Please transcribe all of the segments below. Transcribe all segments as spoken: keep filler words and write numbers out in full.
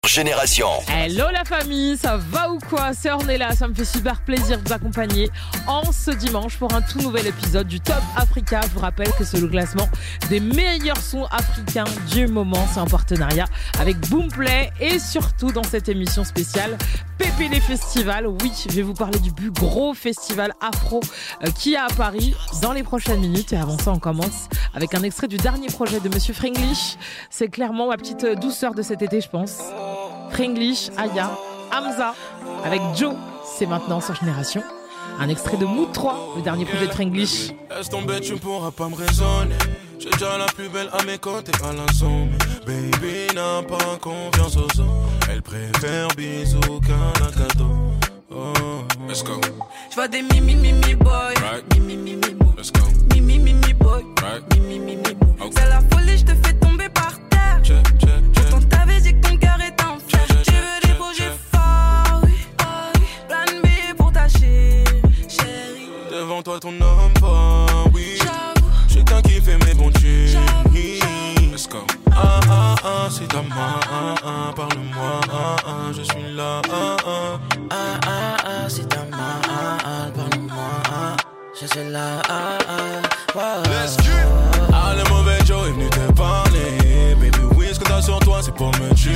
Génération. Hello la famille, ça va ou quoi? C'est Ornella, ça me fait super plaisir de vous accompagner en ce dimanche pour un tout nouvel épisode du Top Africa. Je vous rappelle que c'est le classement des meilleurs sons africains du moment. C'est en partenariat avec Boomplay et surtout dans cette émission spéciale P P D Festival. Oui, je vais vous parler du plus gros festival afro euh, qui est à Paris dans les prochaines minutes. Et avant ça, on commence avec un extrait du dernier projet de Monsieur Frenglish. C'est clairement ma petite douceur de cet été, je pense. Frenglish, Aya, Hamza, avec Joe, c'est maintenant sur Génération. Un extrait de Mood trois, le dernier projet de Frenglish. Laisse tomber, tu pourras pas me raisonner. J'ai déjà la plus belle à mes côtés à la somme. Baby n'a pas confiance aux hommes. Elle préfère bisous qu'un cadeau. Oh, let's go. J'vois des mimi mimi boy. Right. Mimi mimi boy. Let's go. Mimi mimi boy. Right. Mimi mimi boy. Okay. C'est la folie, j'te fais tomber par terre. Check, check, check. Pourtant t'avais dit que ton cœur est en fer. Check, check, Tu veux des check, projets check. forts, oui, oh oui. Plan B pour ta chérie, chérie. Devant toi ton homme fort, oui. J'avoue, J'ai qu'un qui fait mes bons tunes. j'avoue, j'avoue. Let's go. Ah ah ah, c'est ta main, ah ah, parle-moi, ah ah, je suis là, ah ah. Ah ah ah, c'est ta main, ah ah, parle-moi, ah, je suis là, ah ah, wow. Let's go. Ah, le mauvais Joe est venu te parler. Baby, oui, ce que t'as sur toi, c'est pour me tuer.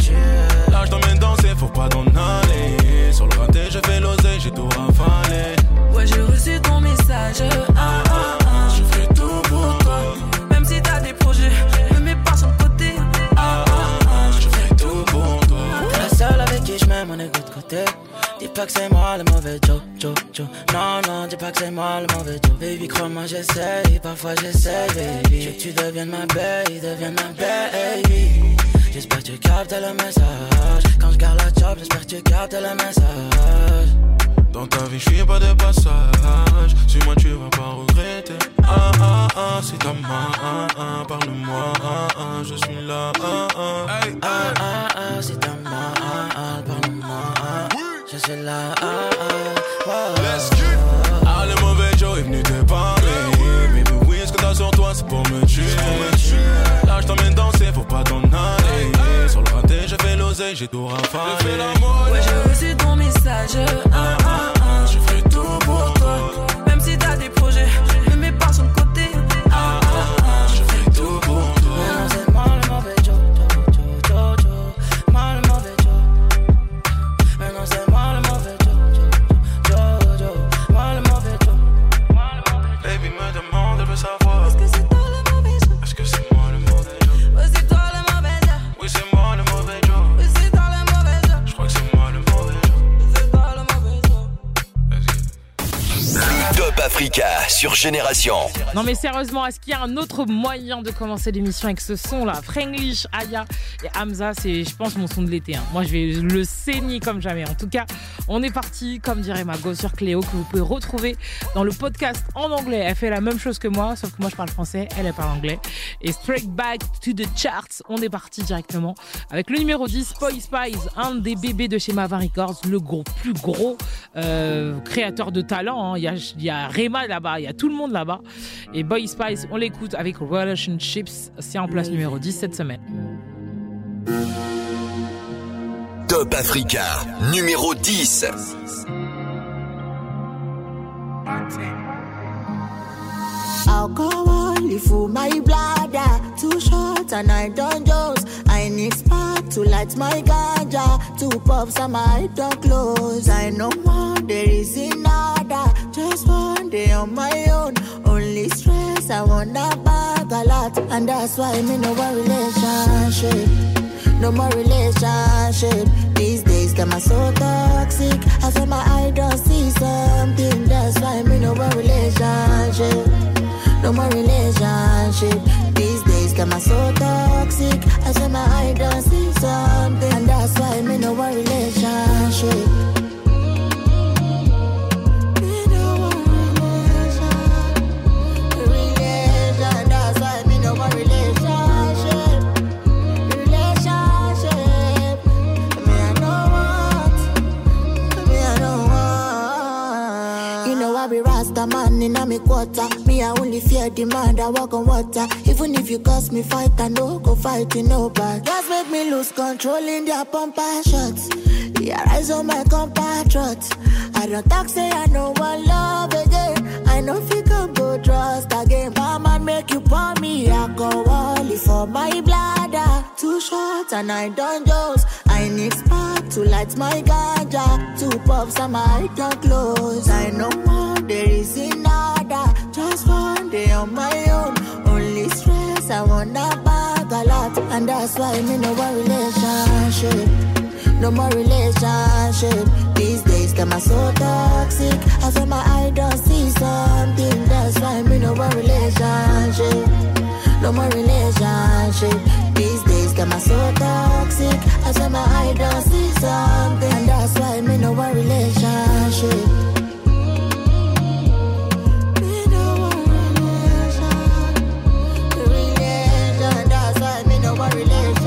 Là, je t'emmène danser, faut pas t'en aller. Sur le raté, je fais l'oseille, j'ai tout rafalé. Ouais, j'ai reçu ton message. Ah ah ah, Je fais tout pour toi. même si t'as des projets, ne mets pas sur le côté. Ah ah ah, je fais tout pour toi. T'es la seule avec qui je mets mon égo de côté. Dis pas que c'est moi le mauvais Joe, Joe, Joe. Non, non, dis pas que c'est moi le mauvais Joe. Baby, crois-moi, j'essaye, parfois j'essaye, baby. Je veux que tu deviennes ma baby, deviennes ma baby. J'espère que tu captes le message. Quand je garde la job, j'espère que tu captes le message. Dans ta vie, je suis pas de passage. Suis-moi, tu vas pas regretter. Ah ah ah, c'est ta main, ah ah, parle-moi, ah ah, je suis là, ah ah. Hey, Ah ah ah, c'est ta main, ah ah, parle-moi, ah, je suis là, ah ah, wow. let's go. Ah, le mauvais Joe est venu te parler. Baby, oui, ce que t'as sur toi, c'est pour me tuer. Là, je t'emmène danser, faut pas t'en aller. Sur le raté, je fais l'oseille, j'ai tout rafalé. Ouais, j'ai reçu ton message. Ah ah ah, je fais tout pour toi. Même si t'as des projets, ne mets pas sur le côté. Ah ah ah, Je fais tout pour toi. Maintenant c'est moi le mauvais Joe, Joe, Joe, Joe, Joe. Moi le mauvais Joe. Maintenant c'est moi le mauvais Joe, Joe, Joe, Joe. Moi le mauvais Joe. Baby me demande, elle veut savoir. est-ce que c'est toi le mauvais Joe? Est-ce que c'est moi le mauvais Joe? Ouais, c'est toi le mauvais Joe. Oui, c'est moi le mauvais Joe. Ouais, c'est toi le mauvais Joe. Je crois que c'est moi le mauvais Joe. C'est toi le mauvais Joe. Vas-y. Top Africa sur Génération. Non mais sérieusement, est-ce qu'il y a un autre moyen de commencer l'émission avec ce son-là? Frenglish, Aya et Hamza, c'est je pense mon son de l'été. Hein. Moi je vais le saigner comme jamais. En tout cas, on est parti, comme dirait ma gossure Cléo, que vous pouvez retrouver dans le podcast en anglais. Elle fait la même chose que moi, sauf que moi je parle français, elle elle parle anglais. Et straight back to the charts, on est parti directement avec le numéro dix, Boy Spice, un des bébés de chez Mavin Records, le gros, plus gros euh, créateur de talent. Hein. Il y a, il y a Rema là-bas, il y a tout le monde là-bas. Et Boy Spice, on l'écoute avec Relationships, c'est en place numéro dix cette semaine. Top Africa numéro dix. Alcohol, you fool my bladder. Two shots and I don't dose. I need spark to light my ganja. Two puffs and my eye don't close. I know one, there is another. Just one day on my own. Only stress, I wanna bag a lot. And that's why me no more relationship. No more relationship. These days, them are so toxic. I feel my eye don't see something. That's why me no more relationship. No more relationship. These days, them are so toxic. I feel my eye don't see something. And that's why me no more relationship. Man, One in a me quarter. Me, I only fear demand, I walk on water. Even if you cause me fight, I no go fight, you know, but just make me lose control in their pumper shots. Yeah, rise on my compatriots. I don't talk, say I know one love again. I know if you can go trust again. Mama make you pour me alcohol for my bladder. Two shots and I don't dose. I need spark to light my ganja. Two puffs and my don't close. I know one there is another. Just one day on my own. Only stress, I wanna bag a lot. And that's why me no one relationship. No more relationship. These days, them are so toxic. I feel my eye don't see something. That's why me no more relationship. No more relationship. These days, them are so toxic. I feel my eye don't see something. And that's why me no more relationship. Me no more relation. Relation. That's why me no more relationship.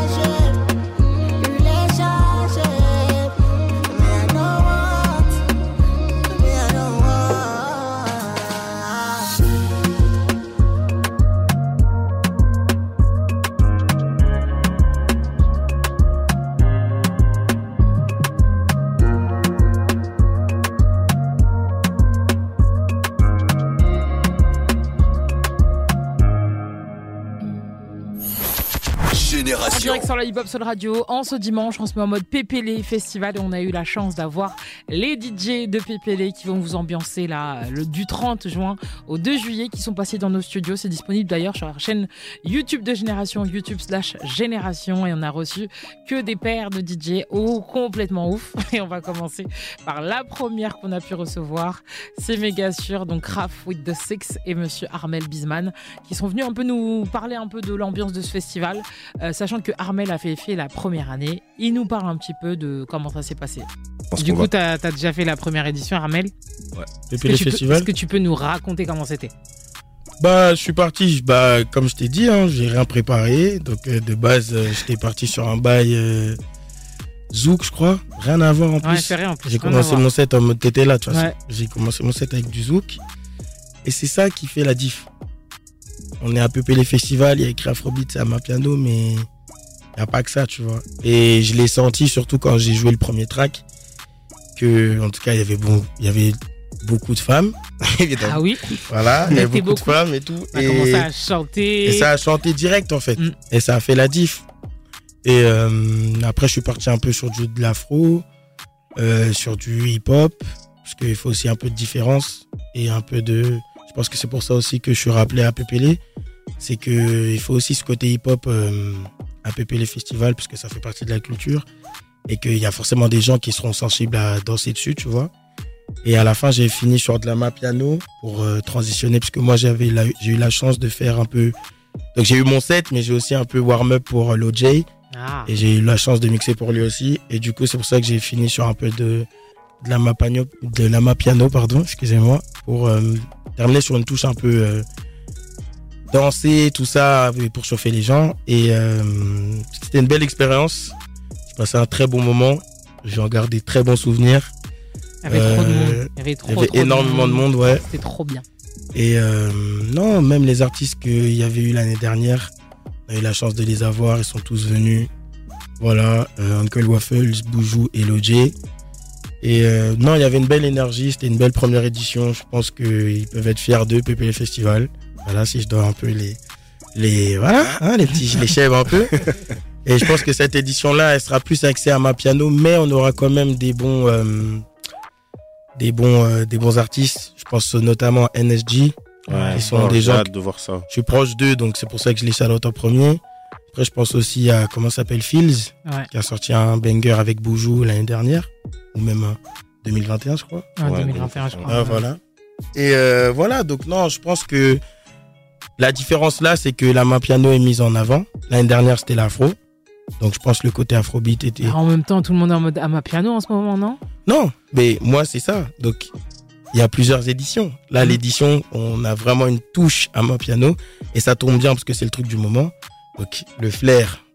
En direct sur la Hip Hop Soul Radio, en ce dimanche, on se met en mode Pépélé Festival et on a eu la chance d'avoir les D J de Pépélé qui vont vous ambiancer là, le, du trente juin au deux juillet, qui sont passés dans nos studios. C'est disponible d'ailleurs sur la chaîne YouTube de Génération, YouTube slash Génération, et on a reçu que des paires de D J oh, complètement ouf. Et on va commencer par la première qu'on a pu recevoir, c'est méga sûr, donc Raph with the Six et Monsieur Armel Bisman qui sont venus un peu nous parler un peu de l'ambiance de ce festival. Euh, sachant que Armel a fait, fait la première année, il nous parle un petit peu de comment ça s'est passé. Du coup, tu as déjà fait la première édition, Armel. Ouais. Est-ce que, peux, est-ce que tu peux nous raconter comment c'était? Bah, je suis parti, bah, comme je t'ai dit, hein, j'ai rien préparé. Donc, euh, de base, euh, j'étais parti sur un bail euh, Zouk, je crois. Rien à voir en plus. Ouais, c'est rien en plus. J'ai commencé mon set en mode t'étais là, tu vois. Ouais. J'ai commencé mon set avec du Zouk. Et c'est ça qui fait la diff. On est à Pépélé Festival, il y a écrit Afrobeat, c'est à ma piano, mais il n'y a pas que ça, tu vois. Et je l'ai senti surtout quand j'ai joué le premier track, que, en tout cas, il y avait bon, il y avait beaucoup de femmes, évidemment. Ah oui. Voilà, il y avait beaucoup, beaucoup de femmes et tout. On a et commencé à chanter. Et ça a chanté direct, en fait. Mm. Et ça a fait la diff. Et euh, après, je suis parti un peu sur du, de l'afro, euh, sur du hip-hop, parce qu'il faut aussi un peu de différence et un peu de... Je pense que c'est pour ça aussi que je suis rappelé à Pépélé. C'est qu'il faut aussi ce côté hip-hop euh, à Pépélé Festival, parce que ça fait partie de la culture. Et qu'il y a forcément des gens qui seront sensibles à danser dessus, tu vois. Et à la fin, j'ai fini sur de la ma piano pour euh, transitionner, parce que moi, j'avais la, j'ai eu la chance de faire un peu... Donc j'ai eu mon set, mais j'ai aussi un peu warm-up pour euh, l'O J. Ah. Et j'ai eu la chance de mixer pour lui aussi. Et du coup, c'est pour ça que j'ai fini sur un peu de, de la ma piano, de la ma piano, pardon, excusez-moi, pour... Euh, terminé sur une touche un peu euh, danser, tout ça, pour chauffer les gens. Et euh, c'était une belle expérience. J'ai passé un très bon moment. J'en garde des très bons souvenirs. Il y avait euh, trop de monde. Il y avait, trop, il y avait trop énormément de monde, de monde ouais. C'était trop bien. Et euh, non, même les artistes qu'il y avait eu l'année dernière, on a eu la chance de les avoir. Ils sont tous venus. Voilà, euh, Uncle Waffles, Boujou et l'O J. Et euh, non, il y avait une belle énergie, c'était une belle première édition. Je pense qu'ils peuvent être fiers d'eux, Pépélé Festival. Voilà, si je dois un peu les, les, voilà, hein, les petits, les chèvres un peu. Et je pense que cette édition-là, elle sera plus axée à ma piano, mais on aura quand même des bons, euh, des bons, euh, des bons artistes. Je pense notamment à N S G. Ouais, qui sont des j'ai gens. hâte de voir ça. Je suis proche d'eux, donc c'est pour ça que je les shout-out en premier. Après, je pense aussi à, comment ça s'appelle, Fields, ouais. qui a sorti un banger avec Boujou l'année dernière, ou même euh, deux mille vingt et un, je crois. Ouais, ouais, deux mille vingt et un, je crois. Ah, voilà. Et euh, voilà, donc non, je pense que la différence là, c'est que la main piano est mise en avant. L'année dernière, c'était l'afro. Donc je pense que le côté afrobeat était... Alors, en même temps, tout le monde est en mode ama piano en ce moment, non? Non, mais moi, c'est ça. Donc, il y a plusieurs éditions. Là, mmh. l'édition, on a vraiment une touche ama piano. Et ça tombe bien parce que c'est le truc du moment. Donc, le flair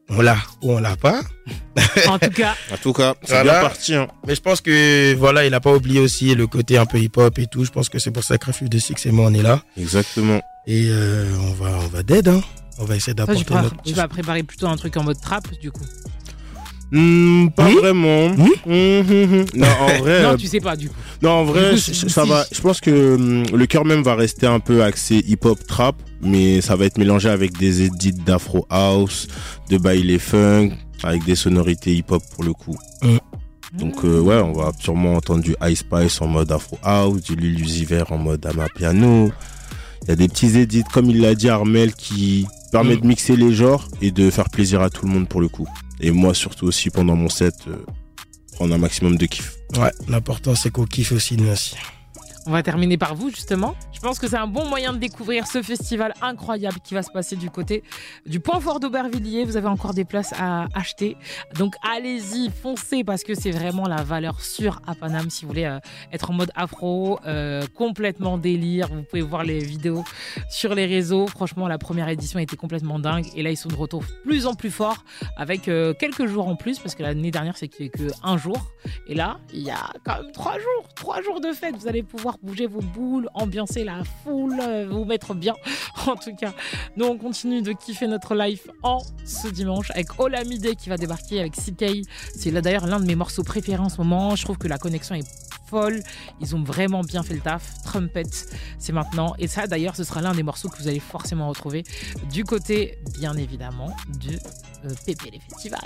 on l'a ou on l'a pas. En tout cas. En tout cas, c'est Voilà. bien parti. Hein. Mais je pense que voilà, il n'a pas oublié aussi le côté un peu hip-hop et tout. Je pense que c'est pour ça que Refuse de Six et moi on est là. Exactement. Et euh, on va, on va dead, hein. On va essayer Toi, d'apporter tu, vas, notre. tu vas préparer plutôt un truc en mode trap, du coup. Hmm, pas Hmm vraiment. Hmm Hmm, hmm, hmm. Non, en vrai. Non, euh, tu sais pas, du coup. Non, en vrai, Du coup, c- c'est- ça si. va. Je pense que hum, le cœur même va rester un peu axé hip-hop trap, mais ça va être mélangé avec des edits d'afro house, de baile funk, avec des sonorités hip-hop pour le coup. Mm. Donc euh, ouais, on va sûrement entendre du Ice Spice en mode afro house, du Lil Uzi Vert en mode amapiano. Il y a des petits edits, comme il l'a dit Armel, qui permettent Mm. de mixer les genres et de faire plaisir à tout le monde pour le coup. Et moi surtout aussi pendant mon set, euh, prendre un maximum de kiff. Ouais, l'important c'est qu'on kiffe aussi nous aussi. On va terminer par vous, justement. Je pense que c'est un bon moyen de découvrir ce festival incroyable qui va se passer du côté du Point Fort d'Aubervilliers. Vous avez encore des places à acheter. Donc, allez-y, foncez, parce que c'est vraiment la valeur sûre à Paname si vous voulez euh, être en mode afro, euh, complètement délire. Vous pouvez voir les vidéos sur les réseaux. Franchement, la première édition était complètement dingue. Et là, ils sont de retour plus en plus fort avec euh, quelques jours en plus, parce que l'année dernière, c'est qu'il n'y a que un jour. Et là, il y a quand même trois jours. Trois jours de fête. Vous allez pouvoir bouger vos boules, ambiancer la foule, euh, vous mettre bien. En tout cas, nous, on continue de kiffer notre life en ce dimanche avec Olamide qui va débarquer avec C K. C'est là d'ailleurs l'un de mes morceaux préférés en ce moment. Je trouve que la connexion est folle. Ils ont vraiment bien fait le taf. Trumpet, c'est maintenant. Et ça, d'ailleurs, ce sera l'un des morceaux que vous allez forcément retrouver du côté, bien évidemment, du euh, P P L Festival.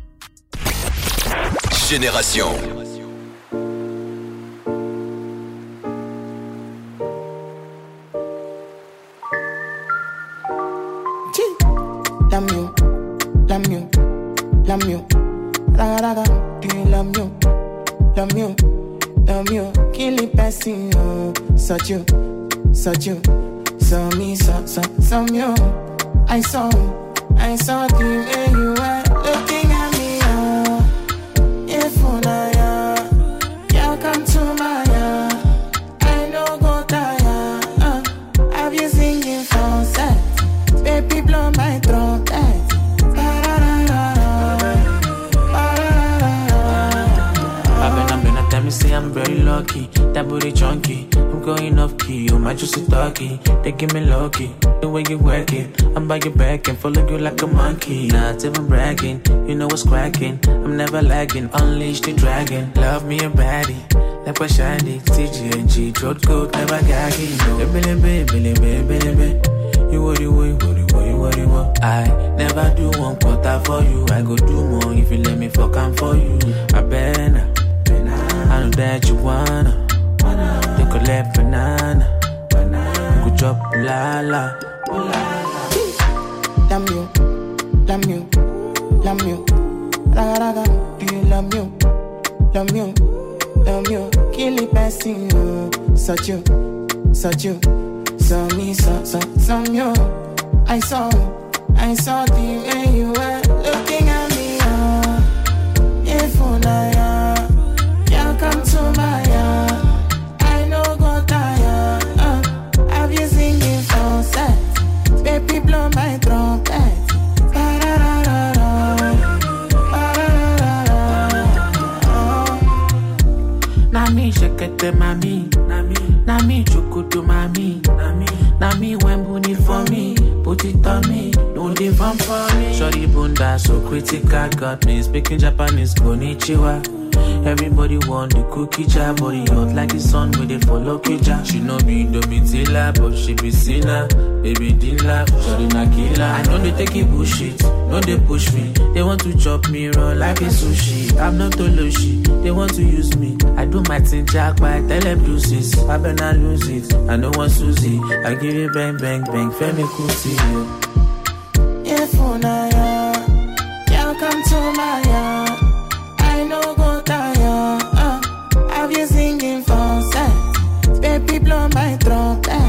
Génération. Love you, love you, love you. Raga raga, do you love you, love you, love you? Kill it, passing you, such you, such you, so me, so so so you. I saw, I saw the way you were looking at me. Oh, if I uh, you come to my uh, I know go tire. Uh, have you singing for sex? Baby, blow my trumpet. Tell me say I'm very lucky, that booty chunky. I'm going off key, you might just sit talking. They give me lucky, the way you work it. I'm by your back and follow you like a monkey. Not even bragging, you know what's cracking. I'm never lagging, unleash the dragon. Love me a baddie, like what shiny. T G N G, throat coat, never gagging. No, baby, baby, baby, baby, baby. You what you want, what you want, you what you want. I never do one quarter for you. I go do more if you let me fuck I'm for you. I better. I know that you wanna, wanna. You collect banana, banana. You could drop la la, la la. Love you, love you, love you. Raga raga, do you love you, love you, love you? Kill it, passing you, such you, such you, so me, so so so you. I saw, I saw the way you were looking at me. Oh, if I come to my yard, I know go tire. Uh, have you singing for sex? Baby, blow my trumpet. Nami shekete mami, nami, nami chukutu mami, nami, nami when booty for me, put it on me, no different for me. Shorty bunda so critical, got me speaking Japanese, konnichiwa. Everybody want the cookie jar, body hot like the sun with the follow kija. She know me Domitila, but she be sinner. Baby Dilla, sorry na killer. I know they take it bullshit, no they push me. They want to chop me raw like a sushi. I'm not Toloshi, they want to use me. I do my thing jack, but I tell them deuces. I better lose it, I know one Susie. I give you bang bang bang, Femi Kuti. If I you come to my yard, I know go tire. Uh, have you singing for sex? Baby, blow my trumpet.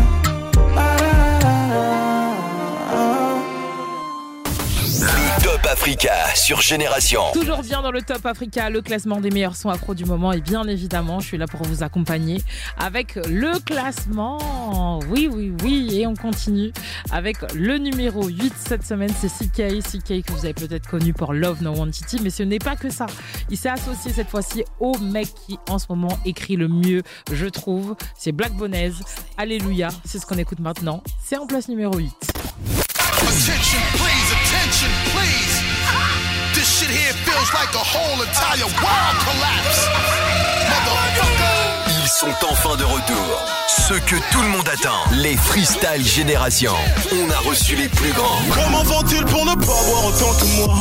Le Top Africa sur Génération. Toujours bien dans le Top Africa, le classement des meilleurs sons afro du moment. Et bien évidemment, je suis là pour vous accompagner avec le classement. Oui, oui, oui. Et on continue avec le numéro huit cette semaine. C'est C K. C K que vous avez peut-être connu pour Love No Entity. Mais ce n'est pas que ça. Il s'est associé cette fois-ci au mec qui en ce moment écrit le mieux, je trouve. C'est Black Bonez. Alléluia. C'est ce qu'on écoute maintenant. C'est en place numéro huit. Attention, please, attention, please. This shit here feels like a whole entire world collapse. Motherfucker. Ils sont enfin de retour. Ceux que tout le monde attend. Les Freestyle Génération. On a reçu les plus grands. Comment font-ils pour ne pas boire autant que moi?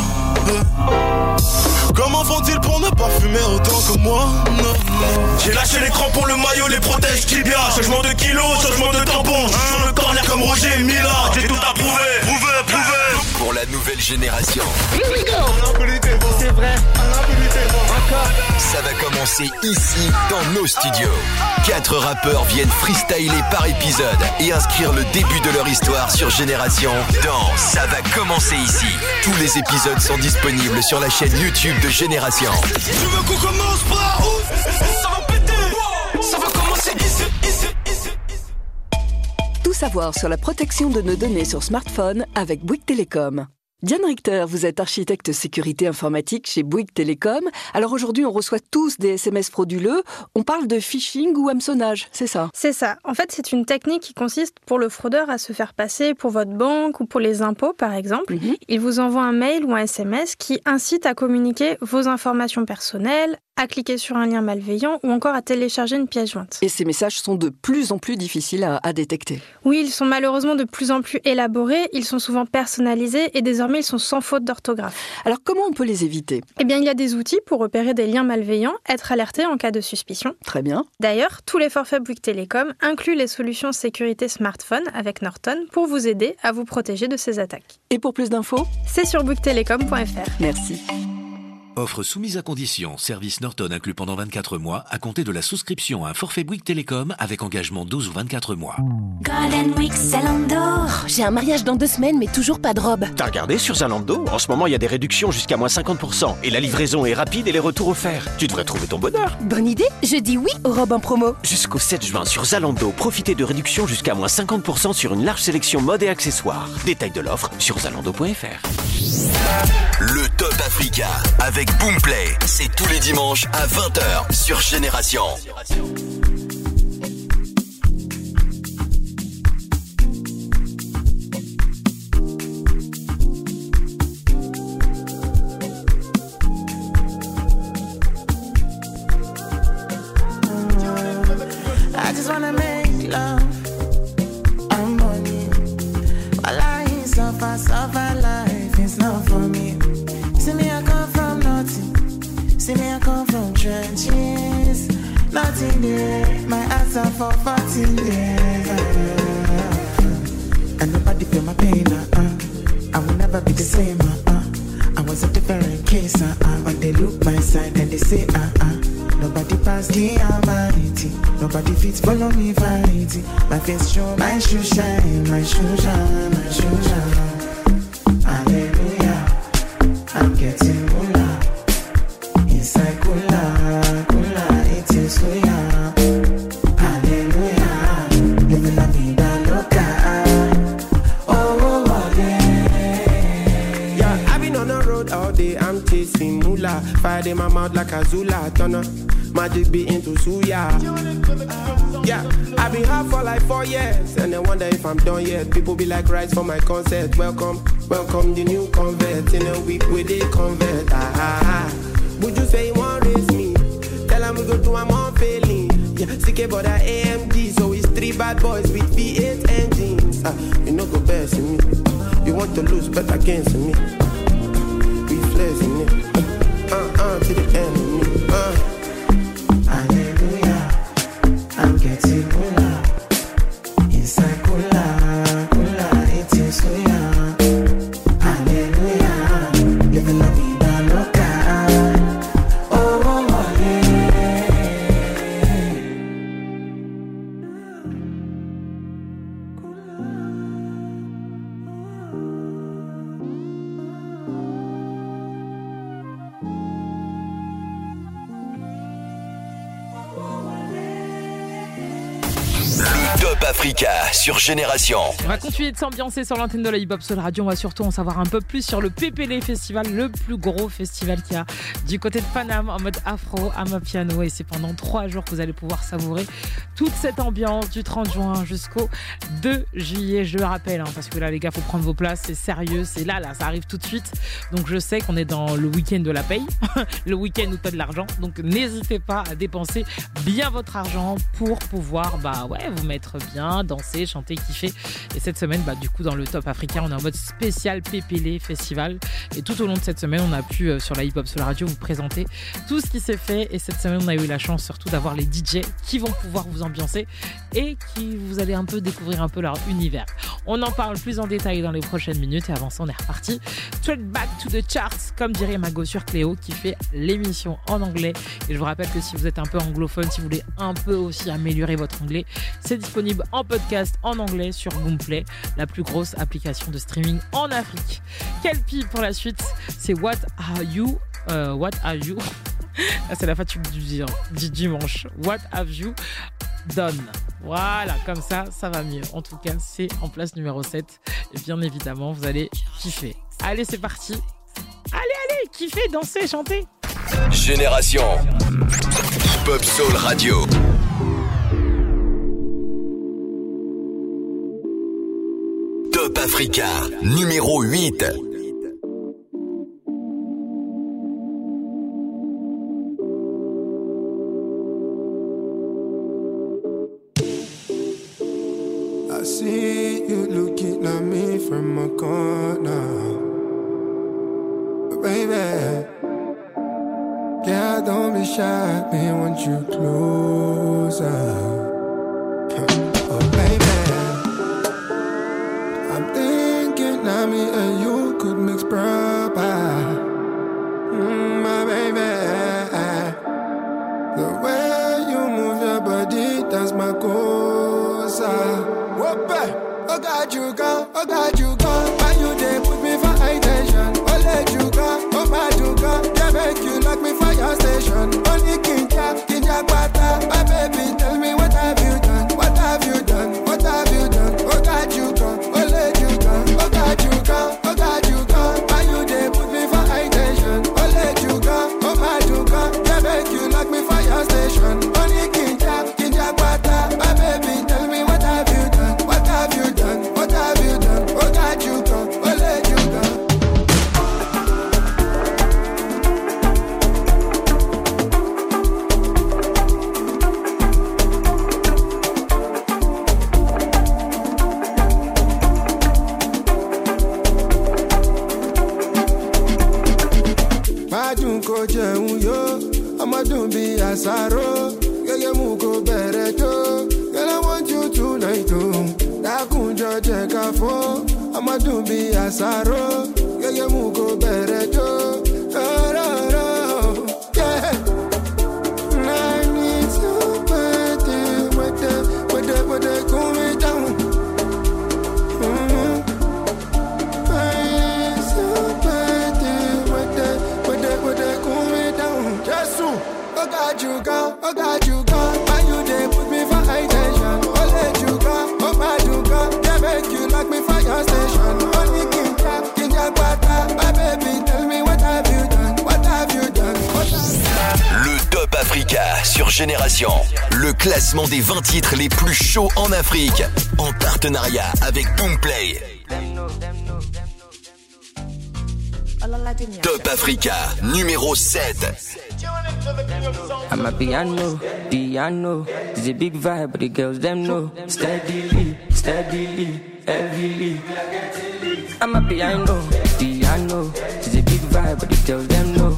Comment font-ils pour ne pas fumer autant que moi? Non, non. J'ai lâché les crampons, le maillot, les protèges tibia. Changement de kilos, changement de tampon. Je suis sur le corner comme Roger et Mila. J'ai tout approuvé, prouvé, prouvé. Pour la nouvelle génération. C'est vrai. Ça va commencer ici, dans nos studios. Quatre rappeurs viennent freestyler par épisode et inscrire le début de leur histoire sur Génération dans Ça va commencer ici. Tous les épisodes sont disponibles sur la chaîne YouTube de Génération. Tu veux qu'on commence par où? Ça va péter. Ça va commencer ici, ici, ici. Tout savoir sur la protection de nos données sur smartphone avec Bouygues Télécom. Diane Richter, vous êtes architecte sécurité informatique chez Bouygues Télécom. Alors aujourd'hui, on reçoit tous des S M S frauduleux. On parle de phishing ou hameçonnage, c'est ça? C'est ça. En fait, c'est une technique qui consiste pour le fraudeur à se faire passer pour votre banque ou pour les impôts, par exemple. Mm-hmm. Il vous envoie un mail ou un S M S qui incite à communiquer vos informations personnelles, à cliquer sur un lien malveillant ou encore à télécharger une pièce jointe. Et ces messages sont de plus en plus difficiles à, à détecter. Oui, ils sont malheureusement de plus en plus élaborés, ils sont souvent personnalisés et désormais ils sont sans faute d'orthographe. Alors comment on peut les éviter? Eh bien, il y a des outils pour repérer des liens malveillants, être alerté en cas de suspicion. Très bien. D'ailleurs, tous les forfaits Bouygues Télécom incluent les solutions sécurité smartphone avec Norton pour vous aider à vous protéger de ces attaques. Et pour plus d'infos? C'est sur bouygues télécom point f r. Merci. Offre soumise à condition, service Norton inclus pendant vingt-quatre mois, à compter de la souscription à un forfait Bouygues Télécom avec engagement douze ou vingt-quatre mois. Golden Week Zalando. Oh, j'ai un mariage dans deux semaines, mais toujours pas de robe. T'as regardé sur Zalando? En ce moment, il y a des réductions jusqu'à moins cinquante pour cent. Et la livraison est rapide et les retours offerts. Tu devrais trouver ton bonheur. Bonne idée, je dis oui aux robes en promo. Jusqu'au sept juin sur Zalando, profitez de réductions jusqu'à moins cinquante pour cent sur une large sélection mode et accessoires. Détails de l'offre sur zalando point f r. Le Top Africa avec Boomplay, c'est tous les dimanches à vingt heures sur Génération. I just wanna make love and money. While I suffer, suffer life is not for me. See me, I come from nothing. See me, I come from trenches. Nothing there. My ass are for fourteen days. And nobody feel my pain. Uh-uh. I will never be the same. Uh-uh. I was a different case. Uh-uh. But they look my side and they say, uh-uh. Nobody pass the humanity. Nobody fits follow me vanity. My face show, my shoe shine, my shoe shine, my shoe shine. Hallelujah, I'm getting moolah. Inside cooler, cooler, it is suya. Hallelujah, living la vida loca. Oh, oh, oh, yeah. Yeah, I've been on the road all day, I'm chasing moolah. Fire in my mouth like a Zula, turner. Magic be into suya. Yeah, I've been hard for like four years, and I wonder if I'm done yet. People be like, rise for my concert. Welcome, welcome the new convert. In a week with they convert. Ah, ah, ah. Would you say you want raise me? Tell them we go do I'm on failing. Yeah, C K but I A M G, so it's three bad boys with V eight engines. Ah, you know go best in me. You want to lose, bet against me. We flex in it. Uh, uh, to the end of me. Uh. I'm getting cooler. Inside cooler, cooler, it is suya. Hallelujah, living la vida loca. Oh, oh, oh, yeah. Top Africa sur Génération. On va continuer de s'ambiancer sur l'antenne de la Hip Hop Soul Radio. On va surtout en savoir un peu plus sur le Pépélé Festival, le plus gros festival qu'il y a du côté de Paname en mode afro, amapiano. Et c'est pendant trois jours que vous allez pouvoir savourer toute cette ambiance du trente juin jusqu'au deux juillet. Je le rappelle, hein, parce que là, les gars, faut prendre vos places. C'est sérieux, c'est là, là, ça arrive tout de suite. Donc je sais qu'on est dans le week-end de la paye, le week-end où t'as de l'argent. Donc n'hésitez pas à dépenser bien votre argent pour pouvoir bah ouais vous mettre bien, danser, chanter, kiffer. Et cette semaine bah du coup dans le Top Africa on est en mode spécial Pépélé Festival et tout au long de cette semaine on a pu euh, sur la Hip Hop Soul Radio vous présenter tout ce qui s'est fait. Et cette semaine on a eu la chance surtout d'avoir les D J qui vont pouvoir vous ambiancer et qui vous allez un peu découvrir un peu leur univers. On en parle plus en détail dans les prochaines minutes et avant ça on est reparti straight back to the charts comme dirait ma gossure Cléo qui fait l'émission en anglais. Et je vous rappelle que si vous êtes un peu anglophone, si vous voulez un peu aussi améliorer votre anglais, c'est disponible en podcast en anglais sur Boomplay, la plus grosse application de streaming en Afrique. Quel pib pour la suite, c'est What Are You euh, What Are You Là, c'est la fatigue du, du dimanche. What have you done? Voilà, comme ça, ça va mieux. En tout cas, c'est en place numéro sept. Et bien évidemment, vous allez kiffer. Allez, c'est parti. Allez, allez, kiffez, dansez, chantez. Génération Pop Soul Radio. Top Africa, numéro huit. I see you looking at me from a corner, baby. Yeah, don't be shy, me want you closer. Oh, baby, I'm thinking that me and you could mix proper. Mm, my baby, the way you move your body, that's my cosa. Whoop, oh God, you go, oh God, you go. Why you there put me for high tension? Oh, let you go, oh my you go. Yeah, make you lock me for your station. Only Kinja, Kinja Pata. My baby, tell me what have you done? What have you done? What have you done? Oh God, you go, oh let you go. Oh God, you go, oh God, you go. Why you there put me for high tension? Oh let you go, oh my you go. Yeah, make you lock me for your station. Only Kinja, Kinja Pata. My baby, tell me what have you done? What have you done? What have you done? Oh God, you go, oh let you go. Madun ko jẹun yo, ọmọdún bí àsáró, gẹ́gẹ́ mú kó bẹ̀rẹ̀ tó. Girl, I want you tonight, oh. Dákúnjọ jẹ ká fọ́, ọmọdún bí àsáró, gẹ́gẹ́ mú kó bẹ̀rẹ̀ tó. Rọ́rọ́rọ́, yeah. I need somebody with the, with the, with the cool me down. Mm-hmm. I need somebody with the, with the, with the cool me down. Jesus, oh God, you go, oh God, you go. Why you there put me for high tension? Oh let you go, oh my you go. Yeah, make you lock me for your station. Only Kinja, Kinja Pata. My baby, tell me what have you done? What have you done? What have you done? Le Top Africa sur Génération. Le classement des vingt titres les plus chauds en Afrique. En partenariat avec Boomplay. Top Africa, numéro sept. I'm a piano, piano. It's a big vibe, but the girls them know. Steadily, steadily, heavily. I'm a piano, piano. It's a big vibe, but the girls them know.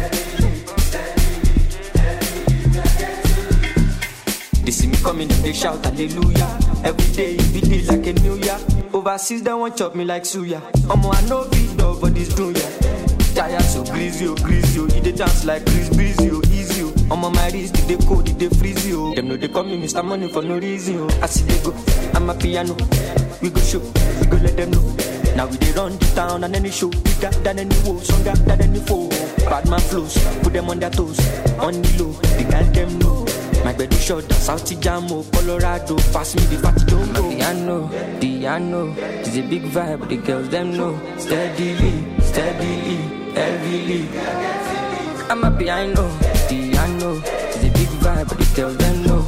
They see me coming, they shout hallelujah. Every day it be day like a new year. Overseas they want chop me like suya. Omo I know big dog, but this do ya. Tired so greasy, oh greasy, oh. You dey dance like Chris Breezy, oh easy, oh. I'm on my wrist, did they cold, did they freeze, oh. Them know they call me Mister Money for no reason, oh. I see they go, I'm a piano. We go show, we go let them know. Now we dey run the town and any show bigger than any woe, stronger than any foe. Bad man flows, put them on their toes, on the low, they got them know. My bed is short, South Jamo, Colorado, pass me the fatty jumbo. My piano, piano, it's a big vibe, the girls them know. Steadily, steadily, heavily. I'm a piano, piano, it's a big vibe, the girls them know.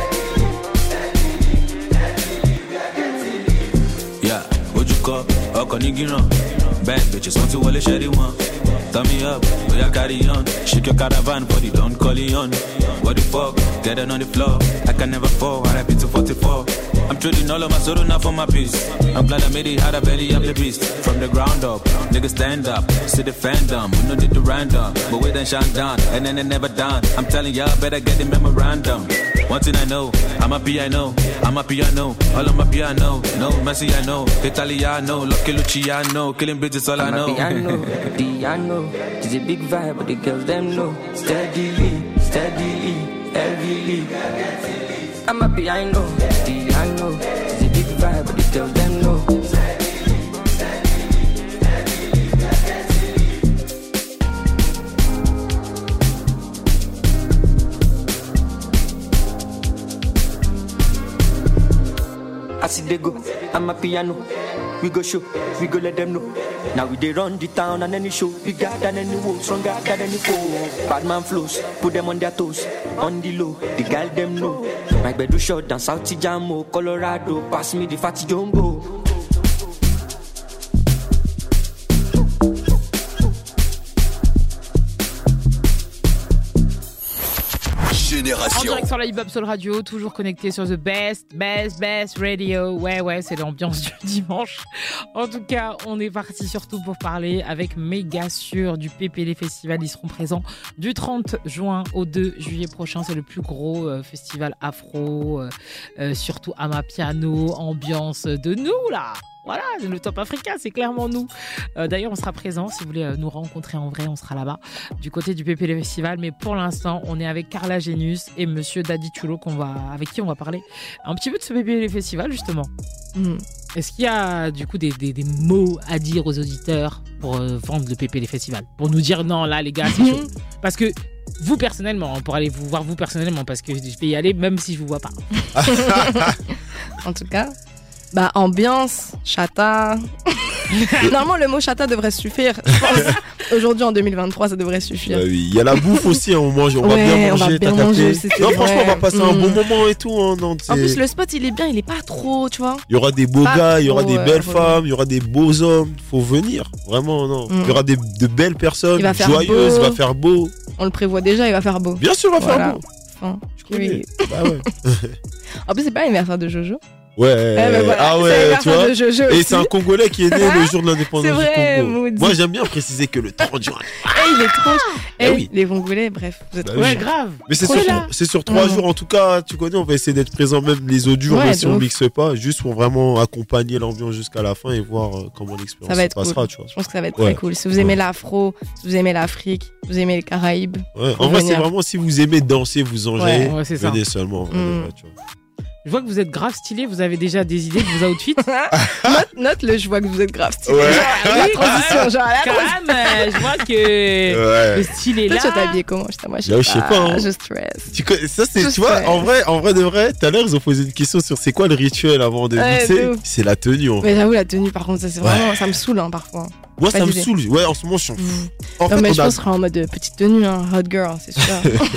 Yeah, what you call? Oh, Konigiran. Bad bitches want to wall shady one. Turn me up, we are carry on. Shake your caravan, body don't call it on. What the fuck? Get it on the floor. I can never fall. R I P to forty-four. I'm trading all of my soul now for my peace. I'm glad I made it, had a belly, I'm the beast. From the ground up, niggas stand up. See the fandom, we no need to random. But we then shine down, and then they never done. I'm telling y'all, better get the memorandum. One thing I know, I'm a piano, I'm a piano, all of my piano. No, Messi I know, Italiano, Lucky Luciano, killing bitches all I know. I'm a piano, piano, it's a big vibe, but the girls them know. Steadily, steadily, heavily. I'm a piano, piano, it's a big vibe, but the girls them know. I see they go, I'm a piano. We go show, we go let them know. Now we they run the town and any show. We got than any wolf, stronger than any foe. Bad man flows, put them on their toes. On the low, the girl them know. My bed do short down South Jamo, Colorado. Pass me the fatty jumbo. En direct sur la Hip-Hop Soul Radio, toujours connecté sur The Best, Best, Best Radio. Ouais, ouais, c'est l'ambiance du dimanche. En tout cas, on est parti surtout pour parler avec Méga Sûr du P P L Festival. Ils seront présents du trente juin au deux juillet prochain. C'est le plus gros euh, festival afro, euh, euh, surtout Amapiano, ambiance de nous là. Voilà, le Top Africa, c'est clairement nous. Euh, d'ailleurs, on sera présent. Si vous voulez nous rencontrer en vrai, on sera là-bas, du côté du P P L Festival. Mais pour l'instant, on est avec Carla Genius et Monsieur Daddy Chulo, qu'on va, avec qui on va parler un petit peu de ce P P L Festival, justement. Mm. Est-ce qu'il y a, du coup, des, des, des mots à dire aux auditeurs pour euh, vendre le P P L Festival? Pour nous dire, non, là, les gars, c'est chaud. Parce que vous, personnellement, pour aller vous voir vous, personnellement, parce que je peux y aller même si je vous vois pas. En tout cas... Bah, ambiance, chata. Normalement, le mot chata devrait suffire. Je pense. Aujourd'hui, en deux mille vingt-trois, ça devrait suffire. Bah oui, il y a la bouffe aussi, on mange, on ouais, va bien manger. On va bien manger non, franchement, on va passer mmh. un bon moment et tout. Hein, non, en plus, le spot, il est bien, il est pas trop, tu vois. Il y aura des beaux pas gars, il y aura des belles euh, femmes, il y aura des beaux hommes. Faut venir, vraiment, non. Il mmh. y aura des, de belles personnes, il joyeuses, il va faire beau. On le prévoit déjà, il va faire beau. Bien sûr, il va voilà. faire beau. Enfin, tu connais. Oui. Bah ouais. En plus, c'est pas l'anniversaire de Jojo. Ouais, eh ben voilà, ah ouais, tu vois. Et c'est un Congolais qui est né le jour de l'indépendance du Congo. Maudit. Moi, j'aime bien préciser que le trente juin. Eh, il est trop. Eh, eh oui. Les Congolais, bref, vous êtes bah trop. Ouais, grave. Mais c'est sur, c'est sur trois mmh. jours, en tout cas, tu connais, on va essayer d'être présent, même les autres jours, ouais, même si on ouf. mixe pas, juste pour vraiment accompagner l'ambiance jusqu'à la fin et voir comment l'expérience se passera, cool. tu vois. Je pense que ça va être ouais. très cool. Si vous aimez ouais. l'afro, si vous aimez l'Afrique, si vous aimez les Caraïbes. Ouais, en vrai, c'est vraiment si vous aimez danser, vous enjaillez, venez seulement, tu vois. Je vois que vous êtes grave stylé, vous avez déjà des idées de vos outfits. note, note le, je vois que vous êtes grave stylé. Ouais. Genre, la transition, genre la Quand même, je vois que ouais. le style est là. Toi, tu vas t'habiller comment? Moi, je sais Là, pas. Je sais pas hein. Je stress. Tu, ça, c'est, je tu vois, en vrai, en vrai de vrai, tout à l'heure, ils ont posé une question sur c'est quoi le rituel avant de ouais, mixer. C'est la tenue. En mais j'avoue, la tenue, par contre, ça, c'est vraiment, ouais. ça me saoule hein, parfois. Moi, ça me saoule. Ouais, en ce moment, je suis en fou. En non, fait, mais je a... pense que ce sera en mode petite tenue, hein, hot girl, c'est sûr.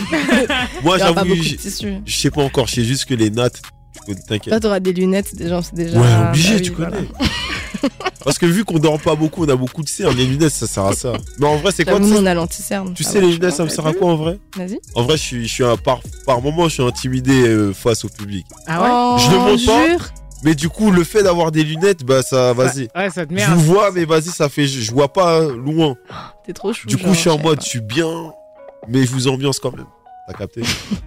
Moi, j'avoue, je sais pas encore, je sais juste que les nattes. T'inquiète. Toi, t'auras des lunettes, des gens, c'est déjà. Ouais, obligé, bah, oui, tu voilà. connais. Parce que vu qu'on dort pas beaucoup, on a beaucoup de cernes, les lunettes, ça sert à ça. Mais en vrai, c'est quoi nous, on a l'anti-cerne. Tu ah sais, ouais, les lunettes, ça me sert à quoi en vrai? Vas-y. En vrai, je suis, je suis un, par, par moment, je suis intimidé euh, face au public. Ah ouais? Oh, je le montre pas. Jure. Mais du coup, le fait d'avoir des lunettes, bah ça, vas-y. Ouais, ça te je vous vois, mais vas-y, ça fait, je, je vois pas loin. T'es trop chou. Du coup, genre, je suis en mode, pas. je suis bien, mais je vous ambiance quand même. T'as capté?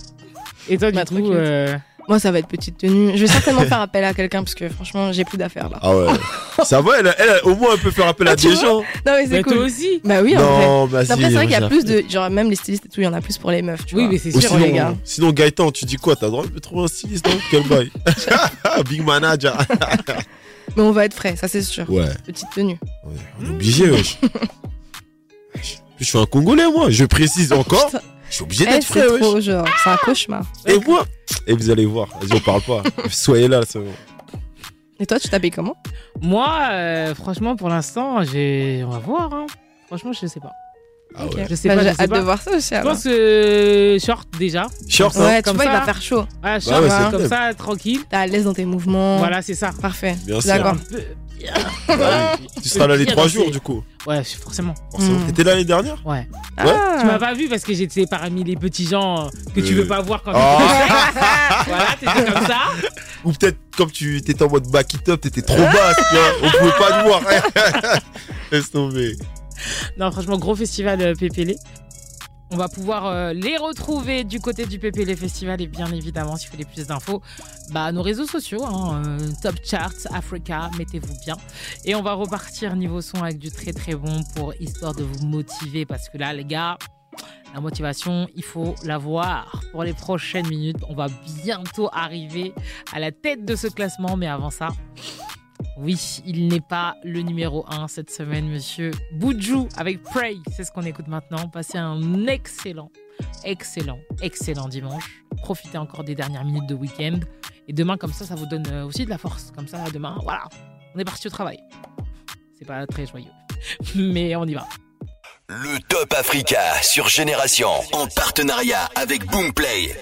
Et toi, du bah, coup, euh... moi, ça va être petite tenue. Je vais certainement faire appel à quelqu'un parce que franchement, j'ai plus d'affaires là. Ah ouais. Ça va, elle, elle, au moins, elle peut faire appel à des gens. Non, mais c'est bah, cool. Toi aussi. Bah oui, non, en vrai. Après, c'est vrai qu'il y a plus de. Genre, même les stylistes et tout, il y en a plus pour les meufs, tu oui, vois. Oui, mais c'est Ou sûr, sinon, les gars. Sinon, Gaëtan, tu dis quoi? T'as le droit de me trouver un styliste, non? Quel bail? Big manager. Mais on va être frais, ça c'est sûr. Ouais. Petite tenue. Ouais, on est obligé, wesh. Je suis un Congolais, moi. Je précise encore. Putain. Je Je suis obligé Eh, d'être c'est frais, trop, wesh. genre, c'est un cauchemar. Et moi Et vous allez voir, vas-y, on parle pas. Soyez là, c'est bon. Et toi, tu t'habilles comment? Moi, euh, franchement, pour l'instant, j'ai. On va voir. Hein. Franchement, je sais pas. Ah Ok. Je sais Bah, pas. j'ai je sais hâte pas. de voir ça aussi. Je alors. pense que short déjà. Short, Ouais, hein. tu Comme vois, il ça. va faire chaud. Ouais, short, Bah ouais, hein, c'est comme bien. ça, tranquille. T'es à l'aise dans tes mouvements. Voilà, c'est ça. Parfait. Bien sûr. D'accord. Un peu bien. Bah oui. Tu seras là les Bien trois danser. jours, du coup. Ouais, forcément. Forcément. Mm. T'étais là l'année dernière? Ouais. Ouais. Ah. Tu m'as pas vu parce que j'étais parmi les petits gens que tu Euh. veux pas voir quand Oh. tu Voilà, t'étais comme ça. Ou peut-être comme tu étais en mode back it up, t'étais trop basse, tu vois. On pouvait pas te voir. Laisse tomber. Non, franchement, gros festival euh, Pépélé. On va pouvoir euh, les retrouver du côté du Pépélé Festival et bien évidemment, si vous voulez plus d'infos, bah, nos réseaux sociaux, hein, euh, Top Charts Africa, mettez-vous bien. Et on va repartir niveau son avec du très très bon pour histoire de vous motiver parce que là, les gars, la motivation, il faut l'avoir pour les prochaines minutes. On va bientôt arriver à la tête de ce classement, mais avant ça, oui, il n'est pas le numéro un cette semaine, monsieur Buju avec Pray. C'est ce qu'on écoute maintenant. Passez un excellent, excellent, excellent dimanche. Profitez encore des dernières minutes de week-end. Et demain, comme ça, ça vous donne aussi de la force. Comme ça, demain, voilà, on est parti au travail. C'est pas très joyeux, mais on y va. Le Top Africa sur Génération en partenariat avec Boomplay.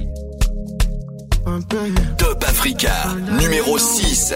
Top Africa numéro six.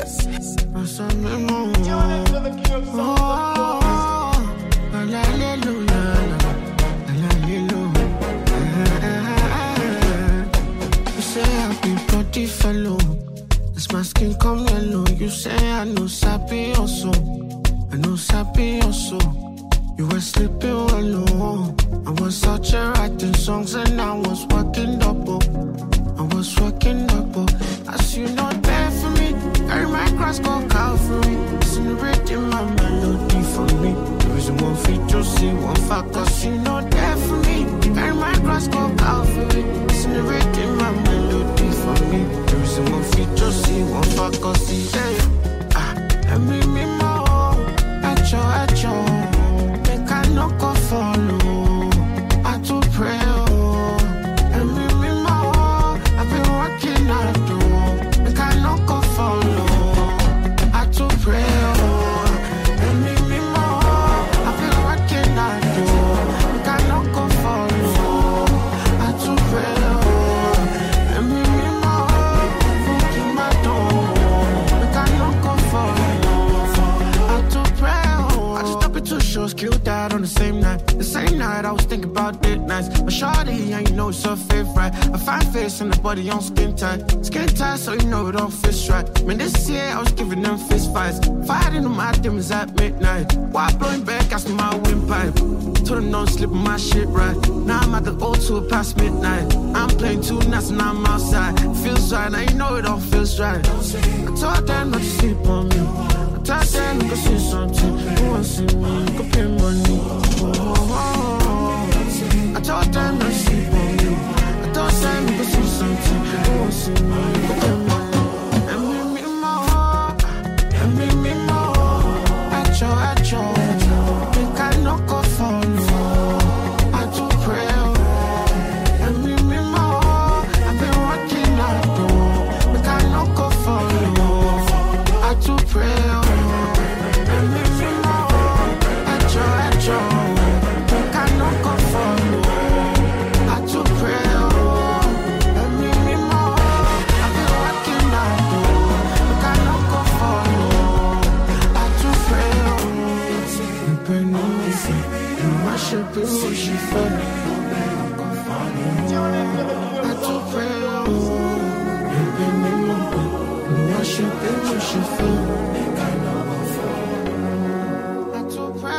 Fellow, it's my skin come yellow. You say I know sappy also, I know sappy also. You were sleeping alone. I was out here writing songs and I was working double. I was working double. As you know, there for me. Carry my cross, go Calvary. Celebrating my melody for me. There is one feat to see, one fact, cause you know, there for me. Carry my cross, go Calvary. Celebrating my melody for me. There is one feat to see, one fact, cause he say, ah, let me me more. At your, at your. Make I no go follow. I to pray, oh. Let me me more. I've been working hard, oh. Make I no go follow. I to pray, oh. Let me me more. I've been working hard, oh. Make I no go follow. I to pray, oh. Let me me more. Fucking my door. Make I no go follow. I to pray, oh. I just stop at two shows, killed that on the same night. The same night I was thinking about it nights. But shawty, yeah, you know it's her favorite. A fine face and the body on skin tight. Skin tight, so you know it don't fit right. Man, this year I was giving them fist fights. Fighting on my demons at midnight. While blowing back, asking my windpipe. Told them don't slip my shit right. Now I'm at the O two past midnight. I'm playing two nights and I'm outside. Feels right, now you know it all feels right. I told them not to sleep on me. I told them to go see something. Who wants to see me? Go pay money. Oh, oh, oh. I told them not to sleep on you. I told them to go see something. Who wants to see me? Go pay money. And me, me more. And me, me more. At your, at your. Make I no go follow. I do pray. And me, me more. I've been working hard, though. Make I no go follow. I do pray. And me, me more. At your, at your. Make I no go follow. I do pray. And me, me more. I've been working hard, though. Make I no go follow. I do pray. Me pray no mercy. You worship it, so she fell. I do pray. Me pray me more. You worship it, so she fell. I do pray.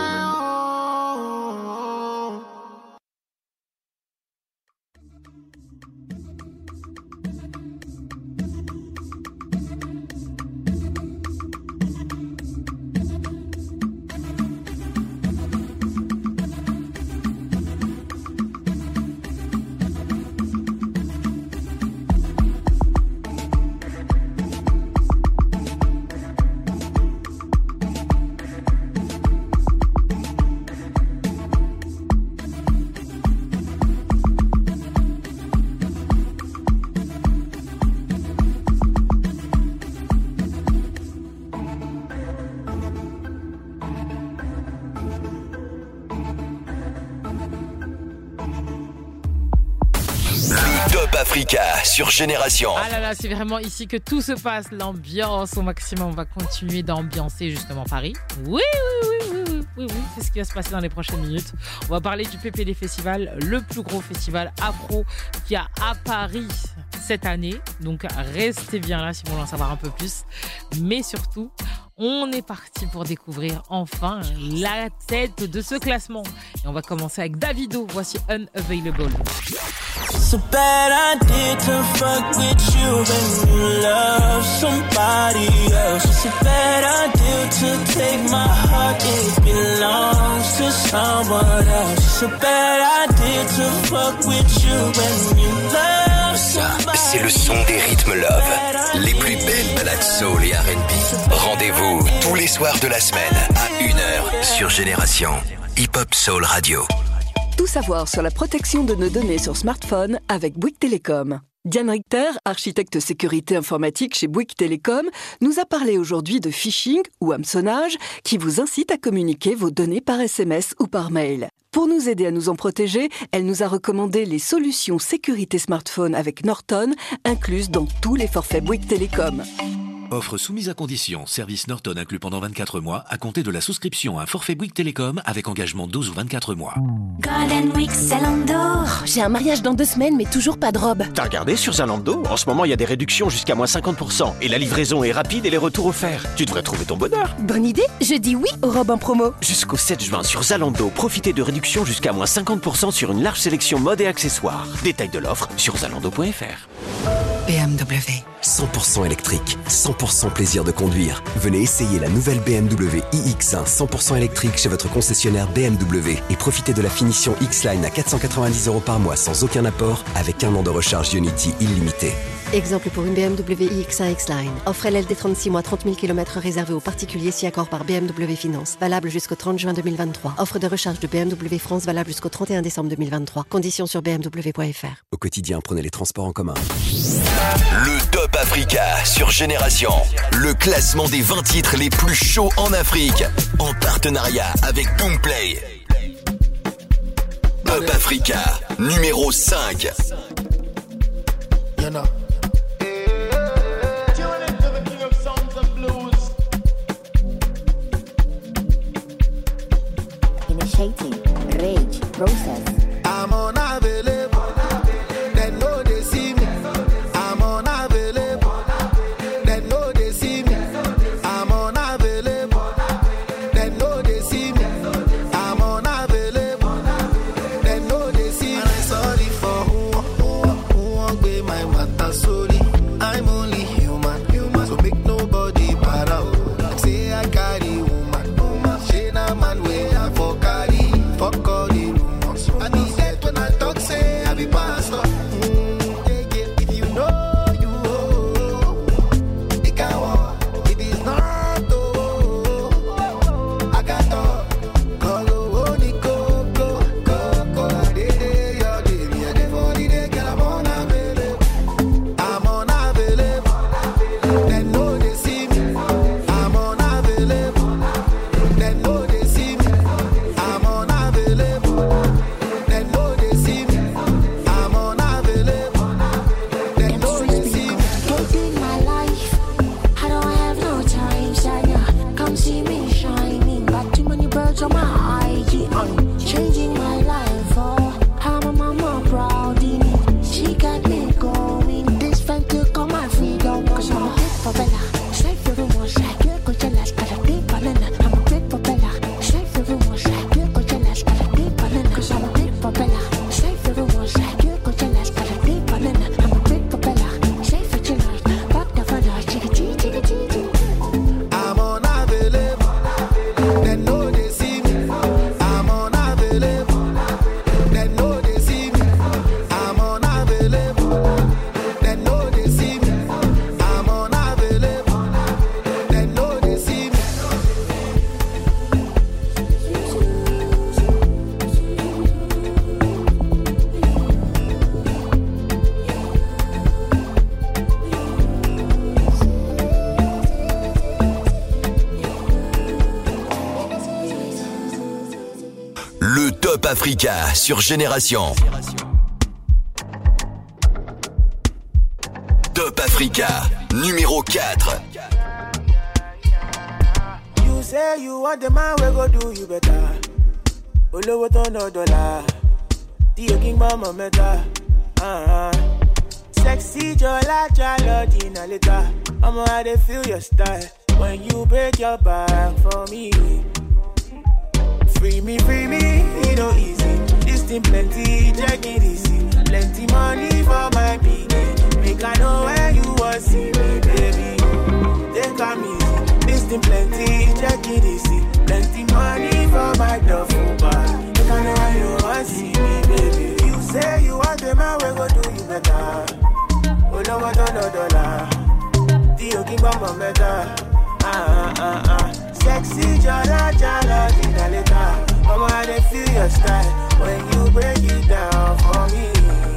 Top Africa sur Génération. Ah là là, c'est vraiment ici que tout se passe. L'ambiance au maximum. On va continuer d'ambiancer justement Paris. Oui, oui, oui, oui, oui, oui, oui. C'est ce qui va se passer dans les prochaines minutes. On va parler du P P D Festival, le plus gros festival afro qu'il y a à Paris cette année. Donc restez bien là si vous voulez en savoir un peu plus. Mais surtout, on est parti pour découvrir enfin la tête de ce classement. Et on va commencer avec Davido. Voici Unavailable. It's a bad idea to fuck with you when you love somebody else. It's a bad idea to take my heart, it belongs to someone else. It's a bad idea to fuck with you when you love somebody. C'est le son des rythmes love. Les plus belles balades soul et R and B. Rendez-vous tous les soirs de la semaine à une heure sur Génération Hip Hop Soul Radio. Tout savoir sur la protection de nos données sur smartphone avec Bouygues Télécom. Diane Richter, architecte sécurité informatique chez Bouygues Télécom, nous a parlé aujourd'hui de phishing ou hameçonnage qui vous incite à communiquer vos données par S M S ou par mail. Pour nous aider à nous en protéger, elle nous a recommandé les solutions sécurité smartphone avec Norton, incluses dans tous les forfaits Bouygues Télécom. Offre soumise à condition. Service Norton inclus pendant vingt-quatre mois à compter de la souscription à un forfait Bouygues Télécom avec engagement douze ou vingt-quatre mois. Golden Week Zalando. J'ai un mariage dans deux semaines mais toujours pas de robe. T'as regardé sur Zalando? En ce moment, il y a des réductions jusqu'à moins cinquante pour cent. Et la livraison est rapide et les retours offerts. Tu devrais trouver ton bonheur. Bonne idée, je dis oui aux robes en promo. Jusqu'au sept juin sur Zalando, profitez de réductions jusqu'à moins cinquante pour cent sur une large sélection mode et accessoires. Détails de l'offre sur zalando point f r. B M W. cent pour cent électrique, cent pour cent plaisir de conduire. Venez essayer la nouvelle B M W i X un cent pour cent électrique chez votre concessionnaire B M W et profitez de la finition X-Line à quatre cent quatre-vingt-dix euros par mois sans aucun apport avec un an de recharge Unity illimité. Exemple pour une B M W i X un X-Line. Offre L L D trente-six mois, trente mille kilomètres réservés aux particuliers si accord par B M W Finance. Valable jusqu'au trente juin deux mille vingt-trois. Offre de recharge de B M W France valable jusqu'au trente et un décembre deux mille vingt-trois. Conditions sur b m w point f r. Au quotidien, prenez les transports en commun. Le Top Africa sur Génération. Le classement des vingt titres les plus chauds en Afrique. En partenariat avec Boomplay. Top Africa, numéro cinq. Yana. Initiating rage process. I'm unavailable. They know they see me. I'm unavailable. They know they see me. I'm unavailable. They know they see me. I'm unavailable. They know they see me. And I'm sorry for who, who, who won't be my matter. Sorry, I'm only human, human. So make nobody para. Say I carry woman, woman. She na man way I for carry. Fuck all the rumors. I be dead when I talk, say I be pastor. Mm, yeah, yeah. If you know, you know. It can walk. It is not, oh. I got talk. Go, go, go, go, go, go, go. Day, day, your day. Me a day for the day, girl, I'm unavailable. I'm unavailable. They know they see me. I'm unavailable. They know they see me. I'm unavailable. They know they see me. I'm unavailable. They know they see me. Taking my life, I don't have no time, Shania. Come see me shining. Got too many birds on my I G. I'm changing my life, oh. I'm a mama proud in it. She got me going. This friend took all my freedom. Cause I'm a big for Bella. Straight for the one side. Good, good, jealous. Got a big banana. I'm a big for Bella. Straight for the one side. Good, good, jealous. Got a big banana. Cause I'm a big for Bella. Straight for the one side. Good, good, jealous. Got a big banana. I'm a big for Bella. Straight for jealous. Back the fella. Chitty, chitty, chitty, chitty. I'm unavailable. They know they see me. I'm unavailable. They know they see me. I'm unavailable. They know they see me. I'm unavailable. They know they see me. Le Top Africa sur Génération. Top Africa, numéro quatre. You say you want the man, we go do you better. Olowo to no dollar. The king mama meta. Uh-huh. Sexy jola jalo dina later. I'ma how they feel your style when you break your back for me. Free me, free me, it no easy. This thing plenty, check it easy. Plenty money for my piggy. Make I know where you want see me, baby. Take come easy. This thing plenty, check it easy. Plenty money for my duffel bag. Make I know where you want see me, baby. You say you want the man, we go do you better. Oh no, what no dollar. The king bomb better. Ah ah ah. Sexy jala jala dina later. Mama, how they feel your style when you break it down for me.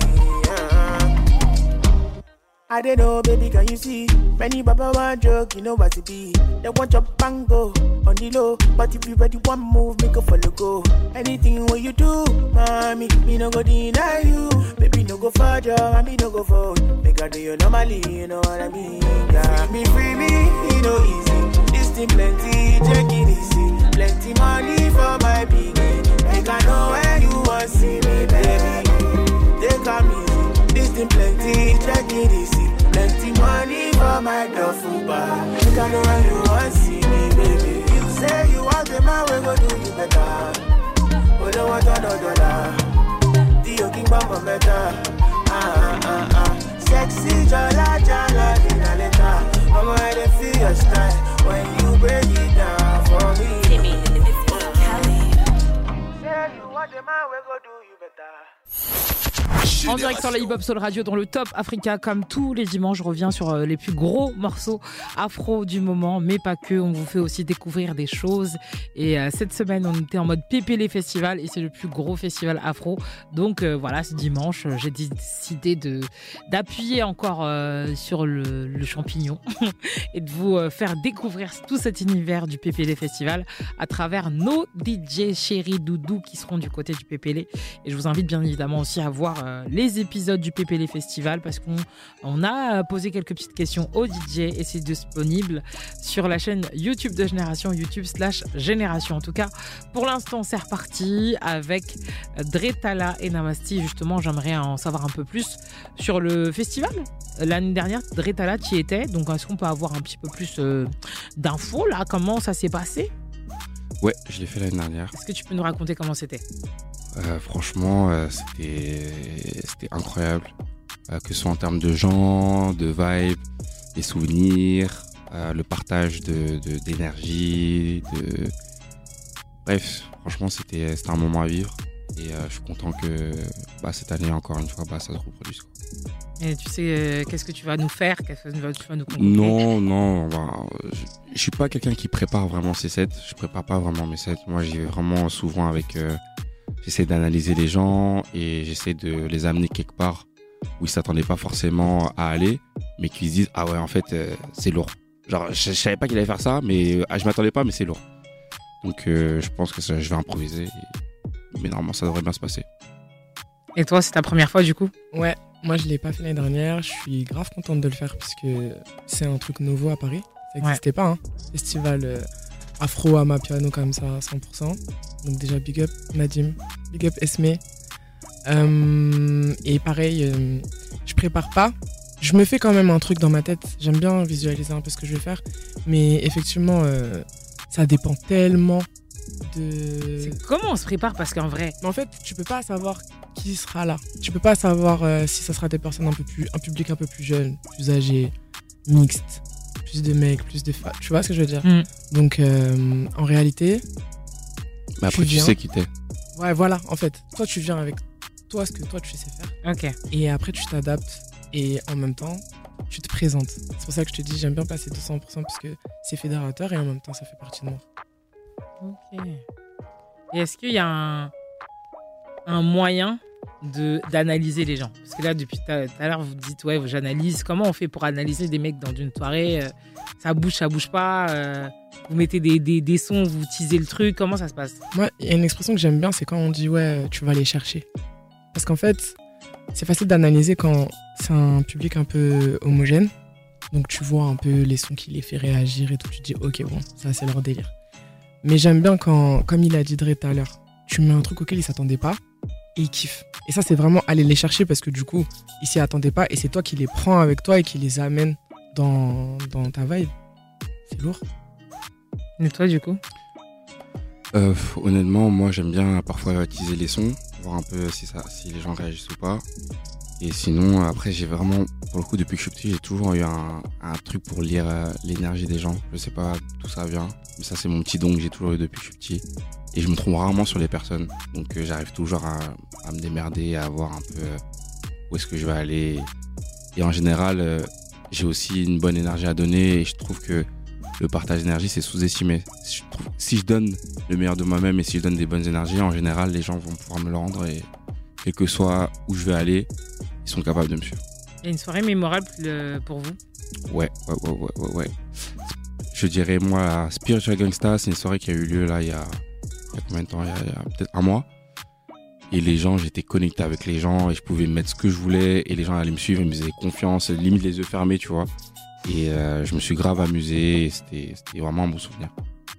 I don't know, baby, can you see? Many baba want joke, you know what it be. They want your bango on the low, but if you ready one move, make a follow go. Anything what you do, mommy, me no go deny you. Baby, no go further, and me no go forward. Make I do you normally, you know what I mean? Yeah, me free me, it no easy. This thing plenty, check it easy. Plenty money for my piggy. Make I know where you want see me, baby. They come easy. This thing plenty, check it easy. Plenty money for my duffel bag. Make I know where you want see me, baby. You say you want the man, we go do you better. Oh, don't want no dollar. The king bamba better. Ah ah ah. Sexy jala jala dina later. Mama, how they feel your style when you break it down for me. Timmy, this is Kelly. Say you want the man, we go do you better. En direct sur la Hip Hop Soul Radio dans le Top Africa, comme tous les dimanches, je reviens sur les plus gros morceaux afro du moment, mais pas que. On vous fait aussi découvrir des choses. Et euh, cette semaine, on était en mode Pépélé Festival et c'est le plus gros festival afro. Donc euh, voilà, ce dimanche, j'ai décidé de d'appuyer encore euh, sur le, le champignon et de vous euh, faire découvrir tout cet univers du Pépélé Festival à travers nos D J chéri doudou qui seront du côté du Pépélé. Et je vous invite bien évidemment aussi à voir euh, les épisodes du Pépélé Festival parce qu'on on a posé quelques petites questions aux D J et c'est disponible sur la chaîne YouTube de Génération, YouTube slash Génération. En tout cas, pour l'instant, c'est reparti avec Dre Talla et Namasti. Justement, j'aimerais en savoir un peu plus sur le festival. L'année dernière, Dre Talla, tu y étais. Donc, est-ce qu'on peut avoir un petit peu plus euh, d'infos là? Comment ça s'est passé? Ouais, je l'ai fait l'année dernière. Est-ce que tu peux nous raconter comment c'était? Euh, franchement, euh, c'était, c'était incroyable. Euh, que ce soit en termes de gens, de vibes, des souvenirs, euh, le partage de, de, d'énergie. De... Bref, franchement, c'était, c'était un moment à vivre. Et euh, je suis content que bah, cette année, encore une fois, bah, ça se reproduise. Quoi. Et tu sais, euh, qu'est-ce que tu vas nous faire? Qu'est-ce que tu vas nous concocter? Non, non. Bah, je, je suis pas quelqu'un qui prépare vraiment ses sets. Je prépare pas vraiment mes sets. Moi, j'y vais vraiment souvent avec... Euh, j'essaie d'analyser les gens et j'essaie de les amener quelque part où ils s'attendaient pas forcément à aller, mais qu'ils se disent ah ouais en fait euh, c'est lourd. Genre je, je savais pas qu'il allait faire ça, mais ah, je m'attendais pas, mais c'est lourd. Donc euh, je pense que ça, je vais improviser, et... mais normalement ça devrait bien se passer. Et toi, c'est ta première fois du coup? Ouais, moi je l'ai pas fait l'année dernière. Je suis grave contente de le faire parce que c'est un truc nouveau à Paris. Ça n'existait ouais. pas, hein. Festival euh, afro à ma piano comme ça à cent pour cent. Donc déjà big up Nadim, big up Esme. Euh, et pareil, euh, je prépare pas. Je me fais quand même un truc dans ma tête. J'aime bien visualiser un peu ce que je vais faire. Mais effectivement, euh, ça dépend tellement de... C'est comment on se prépare? Parce qu'en vrai... Mais en fait, tu peux pas savoir qui sera là. Tu peux pas savoir euh, si ça sera des personnes un peu plus... Un public un peu plus jeune, plus âgé, mixte. Plus de mecs, plus de femmes. Tu vois ce que je veux dire? mm. Donc, euh, en réalité... Mais après, tu, tu sais qui t'es. Ouais, voilà, en fait. Toi, tu viens avec toi, ce que toi, tu sais faire. Ok. Et après, tu t'adaptes. Et en même temps, tu te présentes. C'est pour ça que je te dis, j'aime bien passer deux cents pour cent parce que c'est fédérateur et en même temps, ça fait partie de moi. Ok. Et est-ce qu'il y a un, un moyen de, d'analyser les gens? Parce que là, depuis tout à l'heure, vous dites, ouais, j'analyse. Comment on fait pour analyser des mecs dans une soirée? euh, Ça bouge, ça bouge pas euh, Vous mettez des, des, des sons, vous teasez le truc. Comment ça se passe? Moi, il y a une expression que j'aime bien, c'est quand on dit, ouais, tu vas les chercher. Parce qu'en fait, c'est facile d'analyser quand c'est un public un peu homogène. Donc tu vois un peu les sons qui les fait réagir et tout. Tu te dis, ok, bon, ça c'est leur délire. Mais j'aime bien quand, comme il a dit Dre tout à l'heure, tu mets un truc auquel ils s'attendaient pas et ils kiffent. Et ça, c'est vraiment aller les chercher parce que du coup, ils s'y attendaient pas et c'est toi qui les prends avec toi et qui les amène dans, dans ta vibe. C'est lourd. Et toi, du coup euh, Honnêtement, moi, j'aime bien parfois utiliser les sons, voir un peu si, ça, si les gens réagissent ou pas. Et sinon, après, j'ai vraiment, pour le coup, depuis que je suis petit, j'ai toujours eu un, un truc pour lire euh, l'énergie des gens. Je sais pas d'où ça vient, mais ça, c'est mon petit don que j'ai toujours eu depuis que je suis petit. Et je me trompe rarement sur les personnes. Donc, euh, j'arrive toujours à, à me démerder, à voir un peu euh, où est-ce que je vais aller. Et en général, euh, j'ai aussi une bonne énergie à donner. Et je trouve que le partage d'énergie, c'est sous-estimé. Je trouve, si je donne le meilleur de moi-même et si je donne des bonnes énergies, en général, les gens vont pouvoir me le rendre. Et quel que soit où je vais aller, ils sont capables de me suivre. Il y a une soirée mémorable pour vous? Ouais, ouais, ouais, ouais, ouais, ouais. Je dirais, moi, Spiritual Gangsta, c'est une soirée qui a eu lieu là, il y a, il y a combien de temps? Il y a, il y a peut-être un mois. Et les gens, j'étais connecté avec les gens et je pouvais mettre ce que je voulais et les gens allaient me suivre, ils me faisaient confiance, limite les yeux fermés, tu vois. Et euh, je me suis grave amusé et c'était, c'était vraiment un bon souvenir.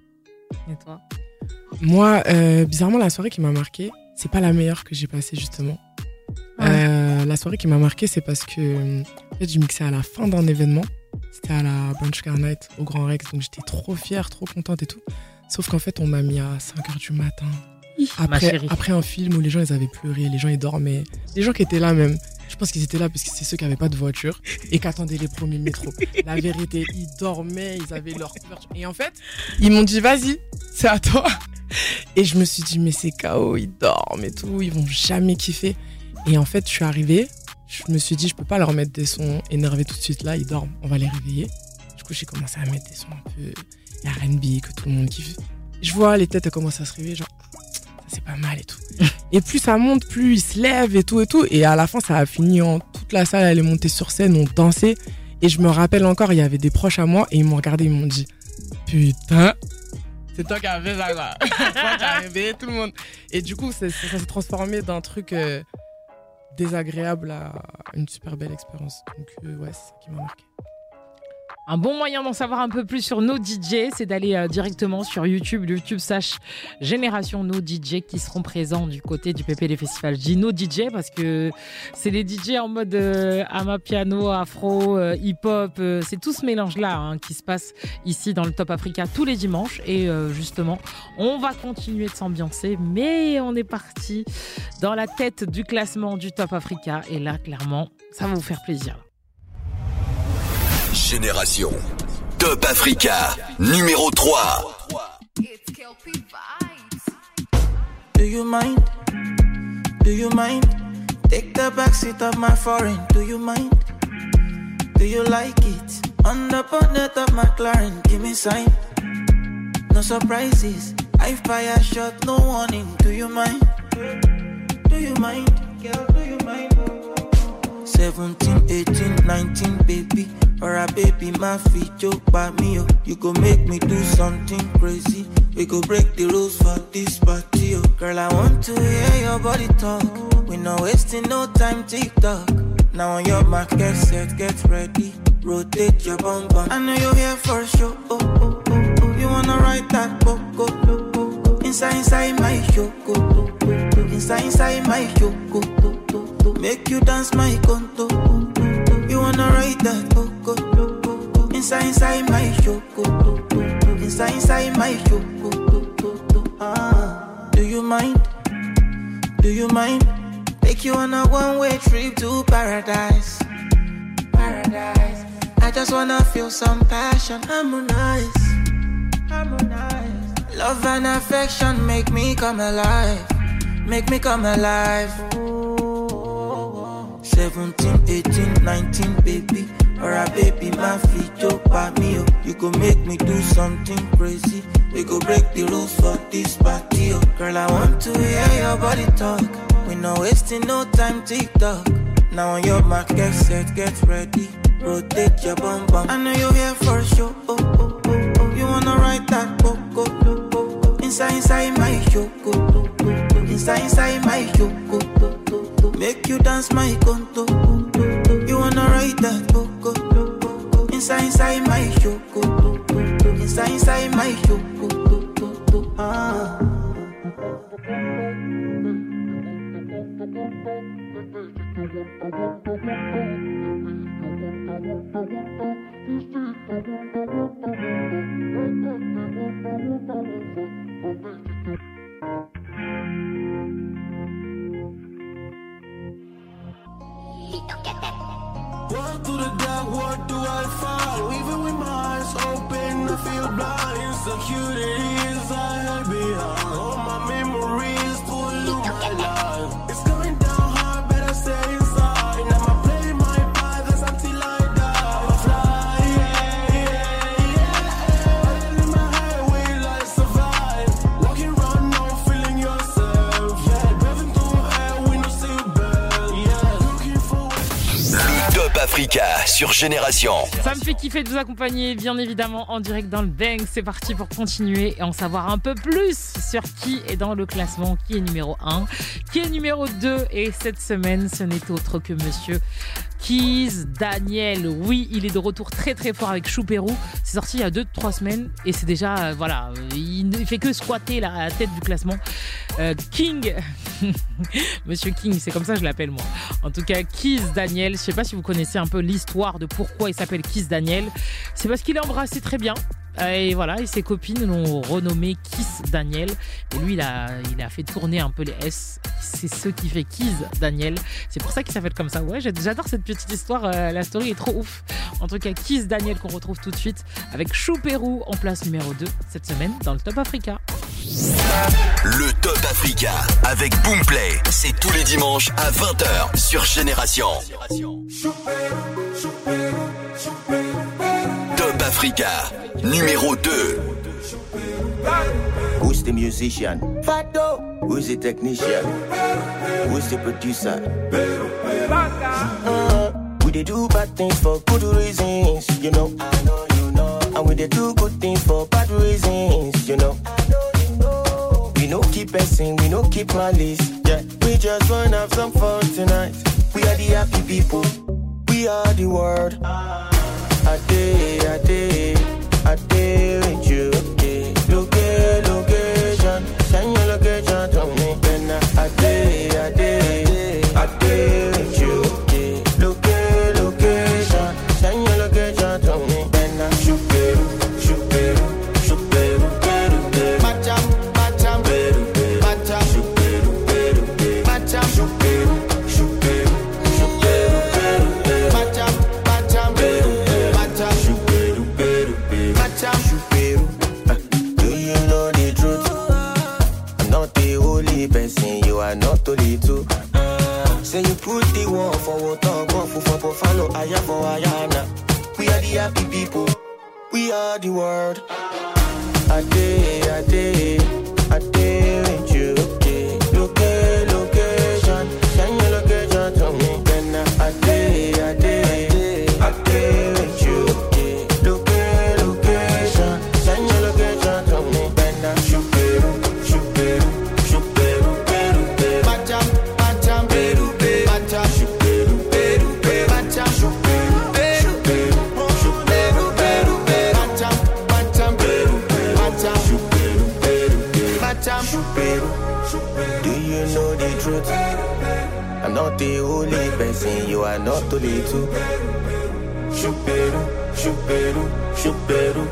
Et toi? Moi, euh, bizarrement, la soirée qui m'a marqué, c'est pas la meilleure que j'ai passée justement. Ouais. Euh, la soirée qui m'a marqué, c'est parce que en fait, je mixais à la fin d'un événement. C'était à la Bunch Car Night au Grand Rex, donc j'étais trop fière, trop contente et tout. Sauf qu'en fait, on m'a mis à cinq heures du matin. Après, après un film où les gens ils avaient pleuré, les gens ils dormaient. Les gens qui étaient là même, je pense qu'ils étaient là parce que c'est ceux qui n'avaient pas de voiture et qui attendaient les premiers métros. La vérité, ils dormaient, ils avaient leur couverture. Et en fait, ils m'ont dit vas-y, c'est à toi. Et je me suis dit mais c'est K O, ils dorment et tout, ils vont jamais kiffer. Et en fait, je suis arrivée, je me suis dit je peux pas leur mettre des sons énervés tout de suite là, ils dorment, on va les réveiller. Du coup, j'ai commencé à mettre des sons un peu R and B que tout le monde kiffe. Je vois les têtes elles commencent à se réveiller genre c'est pas mal et tout. Et plus ça monte, plus ils se lèvent et tout et tout. Et à la fin, ça a fini en toute la salle, elle est montée sur scène, on dansait. Et je me rappelle encore, il y avait des proches à moi et ils m'ont regardé, ils m'ont dit putain, c'est toi qui as fait ça quoi. C'est toi qui as réveillé tout le monde. Et du coup, c'est, ça s'est transformé d'un truc euh, désagréable à une super belle expérience. Donc euh, ouais, c'est ça qui m'a marqué. Un bon moyen d'en savoir un peu plus sur nos D J, c'est d'aller euh, directement sur YouTube, YouTube slash Génération Nos D J qui seront présents du côté du P P D Festival. Je dis Nos D J parce que c'est les D J en mode euh, amapiano, afro, euh, hip-hop. Euh, c'est tout ce mélange-là hein, qui se passe ici dans le Top Africa tous les dimanches. Et euh, justement, on va continuer de s'ambiancer, mais on est parti dans la tête du classement du Top Africa. Et là, clairement, ça va vous faire plaisir. Génération Top Africa numéro trois. Do you mind? Do you mind? Take the backseat of my foreign. Do you mind? Do you like it? On the bonnet of my McLaren, give me sign. No surprises. I fire shot, no warning. Do you mind? Do you mind? Girl, do you mind? seventeen, eighteen, nineteen, baby. Or a baby, my feet joke by me, oh. You go make me do something crazy. We go break the rules for this party, oh. Girl, I want to hear your body talk. We not wasting no time, TikTok. Now on your mark, get set, get ready. Rotate your bum bum. I know you're here for sure, oh, oh, oh, oh. You wanna ride that boat, go, go, go, go. Inside, inside my show, go, go, go, go. Inside, inside my show, go, go, go, go. Make you dance my conto, go, go, go. You wanna ride that boat. Inside, inside my show, go, go, go, go. Inside, inside my show, go, go, go, go. Ah, do you mind? Do you mind? Take you on a one-way trip to paradise. Paradise. I just wanna feel some passion. Harmonize. Harmonize. Love and affection make me come alive. Make me come alive. seventeen, eighteen, nineteen, baby. Or a baby, my feet joke by me, oh. You go make me do something crazy. We go break the rules for this party, oh. Girl, I want to hear your body talk. We not wasting no time, TikTok. Now on your mark, get set, get ready. Rotate your bum bum. I know you're here for sure, oh, oh, oh, oh. You wanna ride that boat, go, go, go, go. Inside, inside my show, go, go, go, go. Inside, inside my show, go, go, go, go. make you dance my conto. You wanna write that coco inside inside my choco, inside inside my choco. Ah. Walk through the dark, what do I find? Even with my eyes open, I feel blind. Insecurity is I hide behind. All my memories pollute my life. It's going down hard, better stay inside. I'ma play my part, that's until I die. I'ma fly, yeah, yeah, yeah. And in my head, will I survive? Walking around now, feeling yourself. Yeah, breathing through air, we no seatbelt. Yeah, looking for Le Top Africa sur Génération. Ça me fait kiffer de vous accompagner, bien évidemment, en direct dans le Bang. C'est parti pour continuer et en savoir un peu plus sur qui est dans le classement, qui est numéro un, qui est numéro deux. Et cette semaine, ce n'est autre que monsieur Kiss Daniel. Oui, il est de retour très très fort avec Choupérou. C'est sorti il y a deux trois semaines et c'est déjà, euh, voilà, il ne fait que squatter la, la tête du classement. Euh, King, monsieur King, c'est comme ça que je l'appelle moi. En tout cas, Kiss Daniel, je sais pas si vous connaissez un peu l'histoire de pourquoi il s'appelle Kiss Daniel. C'est parce qu'il est embrassé très bien. Et voilà, et ses copines l'ont renommé Kiss Daniel. Et lui, il a, il a fait tourner un peu les S. C'est ce qui fait Kiss Daniel. C'est pour ça qu'il s'appelle comme ça. Ouais, j'adore cette petite histoire. Euh, la story est trop ouf. En tout cas, Kiss Daniel qu'on retrouve tout de suite avec Choupérou en place numéro deux cette semaine dans le Top Africa. Le Top Africa avec Boomplay. C'est tous les dimanches à vingt heures sur Génération. Top Africa numéro deux. Who's the musician? Fado. Who's the technician? Who's the producer? Uh, we they do bad things for good reasons, you know. I know you know. And we they do good things for bad reasons, you know. I know you know. We no keep passing, we no keep malice. Yeah, we just wanna have some fun tonight. We are the happy people. We are the world. A day, a day, a day with you. Location, location, send your location to me. Then a day, a day, a day with you. Location, location, send your location to me. Then a Choupérou, Choupérou, Choupérou, Choupérou, Macham, Macham, Macham, Choupérou, Macham, Choupérou, Choupérou, Choupérou, Macham, Macham, Macham, Choupérou, Macham, Choupérou. Do you know the truth? I'm not the only person, you are not only two. Say you put the one for what talk, one for for follow, I am for Ayana. We are the happy people, we are the world. A day, a day, a day with you. Location, location, send your location to me. Then a day, a day, a day with you. Location, location, send your location to me. Then a Choupérou, Choupérou, Choupérou, Choupérou, Macham, Macham, Macham, Choupérou, Macham, Choupérou, Choupérou, Choupérou, Macham, Macham, Macham, Choupérou, Macham, Choupérou. Do you know the truth? I'm not the only person, you are not only two. Choupérou, Choupérou, Choupérou,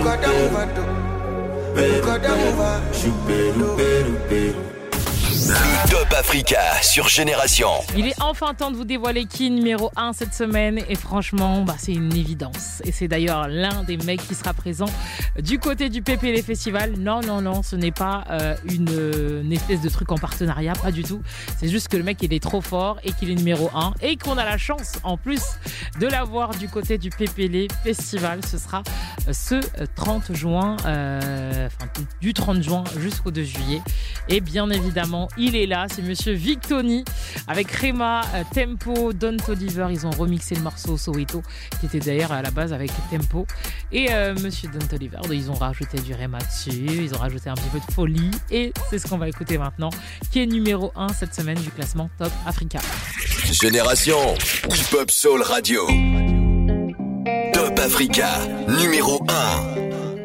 Choupérou, Choupérou. Le Top Africa sur Génération. Il est enfin temps de vous dévoiler qui est numéro un cette semaine et franchement bah, c'est une évidence et c'est d'ailleurs l'un des mecs qui sera présent du côté du P P L Festival. Non non non, ce n'est pas euh, une, une espèce de truc en partenariat, pas du tout. C'est juste que le mec il est trop fort et qu'il est numéro un et qu'on a la chance en plus de l'avoir du côté du P P L Festival. Ce sera ce trente juin, euh, enfin du trente juin jusqu'au deux juillet et bien évidemment il est là, c'est monsieur Victony avec Rema, euh, Tempo, Don Toliver. Ils ont remixé le morceau Soweto qui était d'ailleurs à la base avec Tempo et euh, monsieur Don Toliver. Ils ont rajouté du Rema dessus, ils ont rajouté un petit peu de folie et c'est ce qu'on va écouter maintenant qui est numéro un cette semaine du classement Top Africa. Génération Hip Hop Soul Radio. Top Africa, numéro un.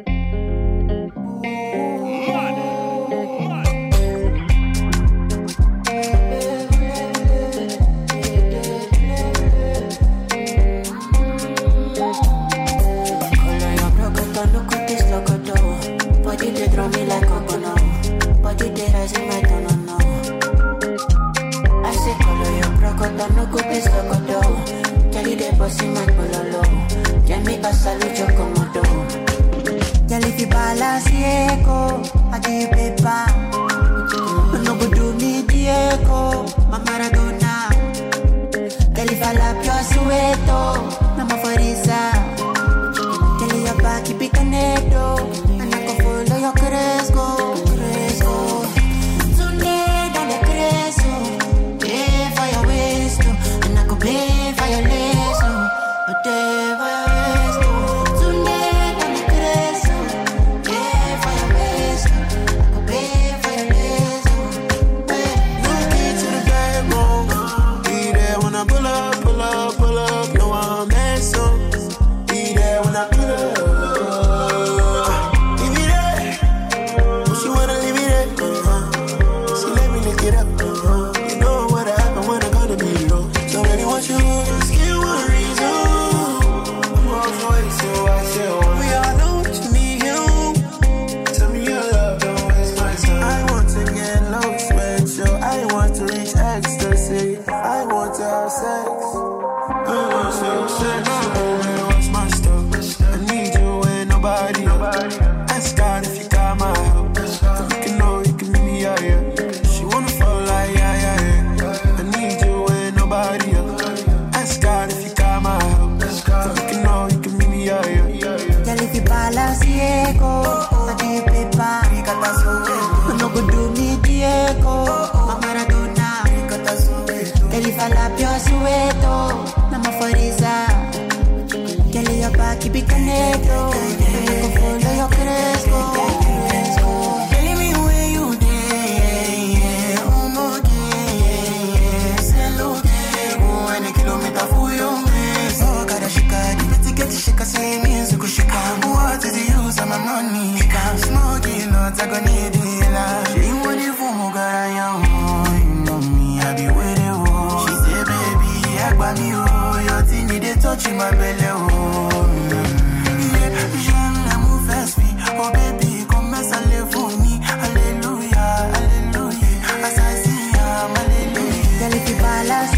Body they draw me like a bono. Body they rise in my tone, no. I say color your crocodile, no good is locodo. Jelly they bossy my pololo. Jamie Basalu Chocomodo. Jelly fi balance echo. I give you paper. No go do me Diego. My Maradona. Jelly fala pure sueto. Mama Forisa. Jelly your back keep it connected. Yo crezco, crezco. Tonight dale crezo. Pay for your waist, and I could pay for your lace. Whatever your waist. Tonight dale crezo. Pay for your waist, I could pay for your lace. Look into the bedroom. Be there when I pull up, pull up, pull up. No, I'm mess up. Be there when I pull up. Keep it connected, follow your crezco. Tell me where you there, oh no day, selo day, oh any kilometer for you, oh gotta shika, the ticket shika, say music shika. What is the use of my money? I'm smoking, not I gonna need it. She want you for more, you know me, I be with you. She say, baby, I got me, oh, your thing they touching my belly, oh. Oh baby, come and salve for me. Hallelujah, hallelujah. As I see him, hallelujah. Tell if you balance.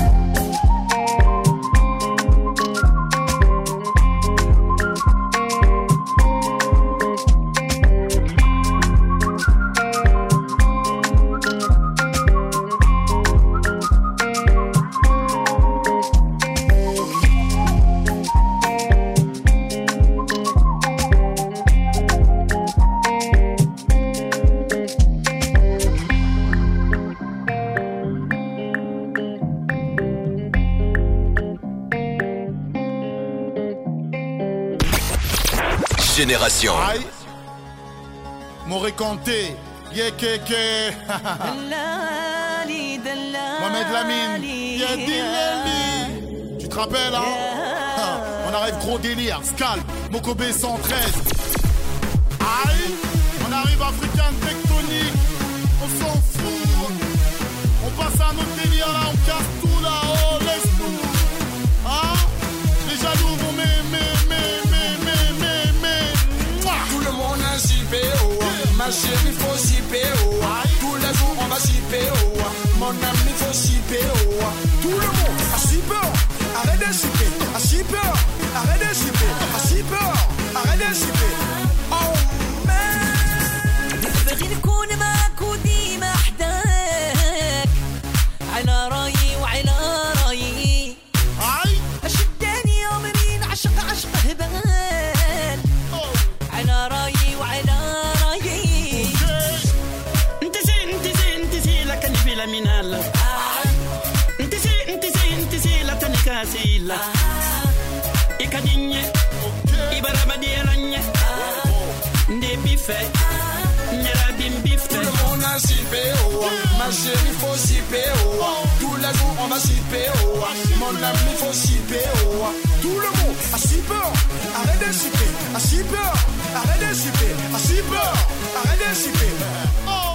Génération. Aïe. M'aurait compté. Yekeke. Mohamed Lamine. Yedileli. Tu te rappelles, hein? Yeah. On arrive gros délire. Scal. Mokobé cent treize. Aïe. On arrive africain tectonique. On s'en fout. On passe à notre délire là. On casse tout là. Oh, laisse-nous. Hein? Les jaloux vont m'aimer. Ma chérie, faut shipper, oh. Tous les jours, on va shipper, oh. Mon ami, faut shipper, oh. Tout le monde, à shipper, arrête de shipper. À shipper, arrête de shipper. À shipper, arrête de shipper. Oh, man. نبغي نكون معك وديما حداك على رايي وعلى رايي. أشداني عمري نعشق عشق هبال على رايي وعلى رايي. انت زين انت زين انت زين ngala ntisi ntisi ntisi la tanika sila ikadinye ibarabadi elanye ndebife nyera bimbife. Tout le monde a chipé, oh, ma chérie faut chipper, oh, tous les jours on va chipper, oh, mon ami faut chipper, oh, tout le monde a chipper, arrête de chipper, a chipper, arrête de chipper, a chipper, arrête de chipper. Oh.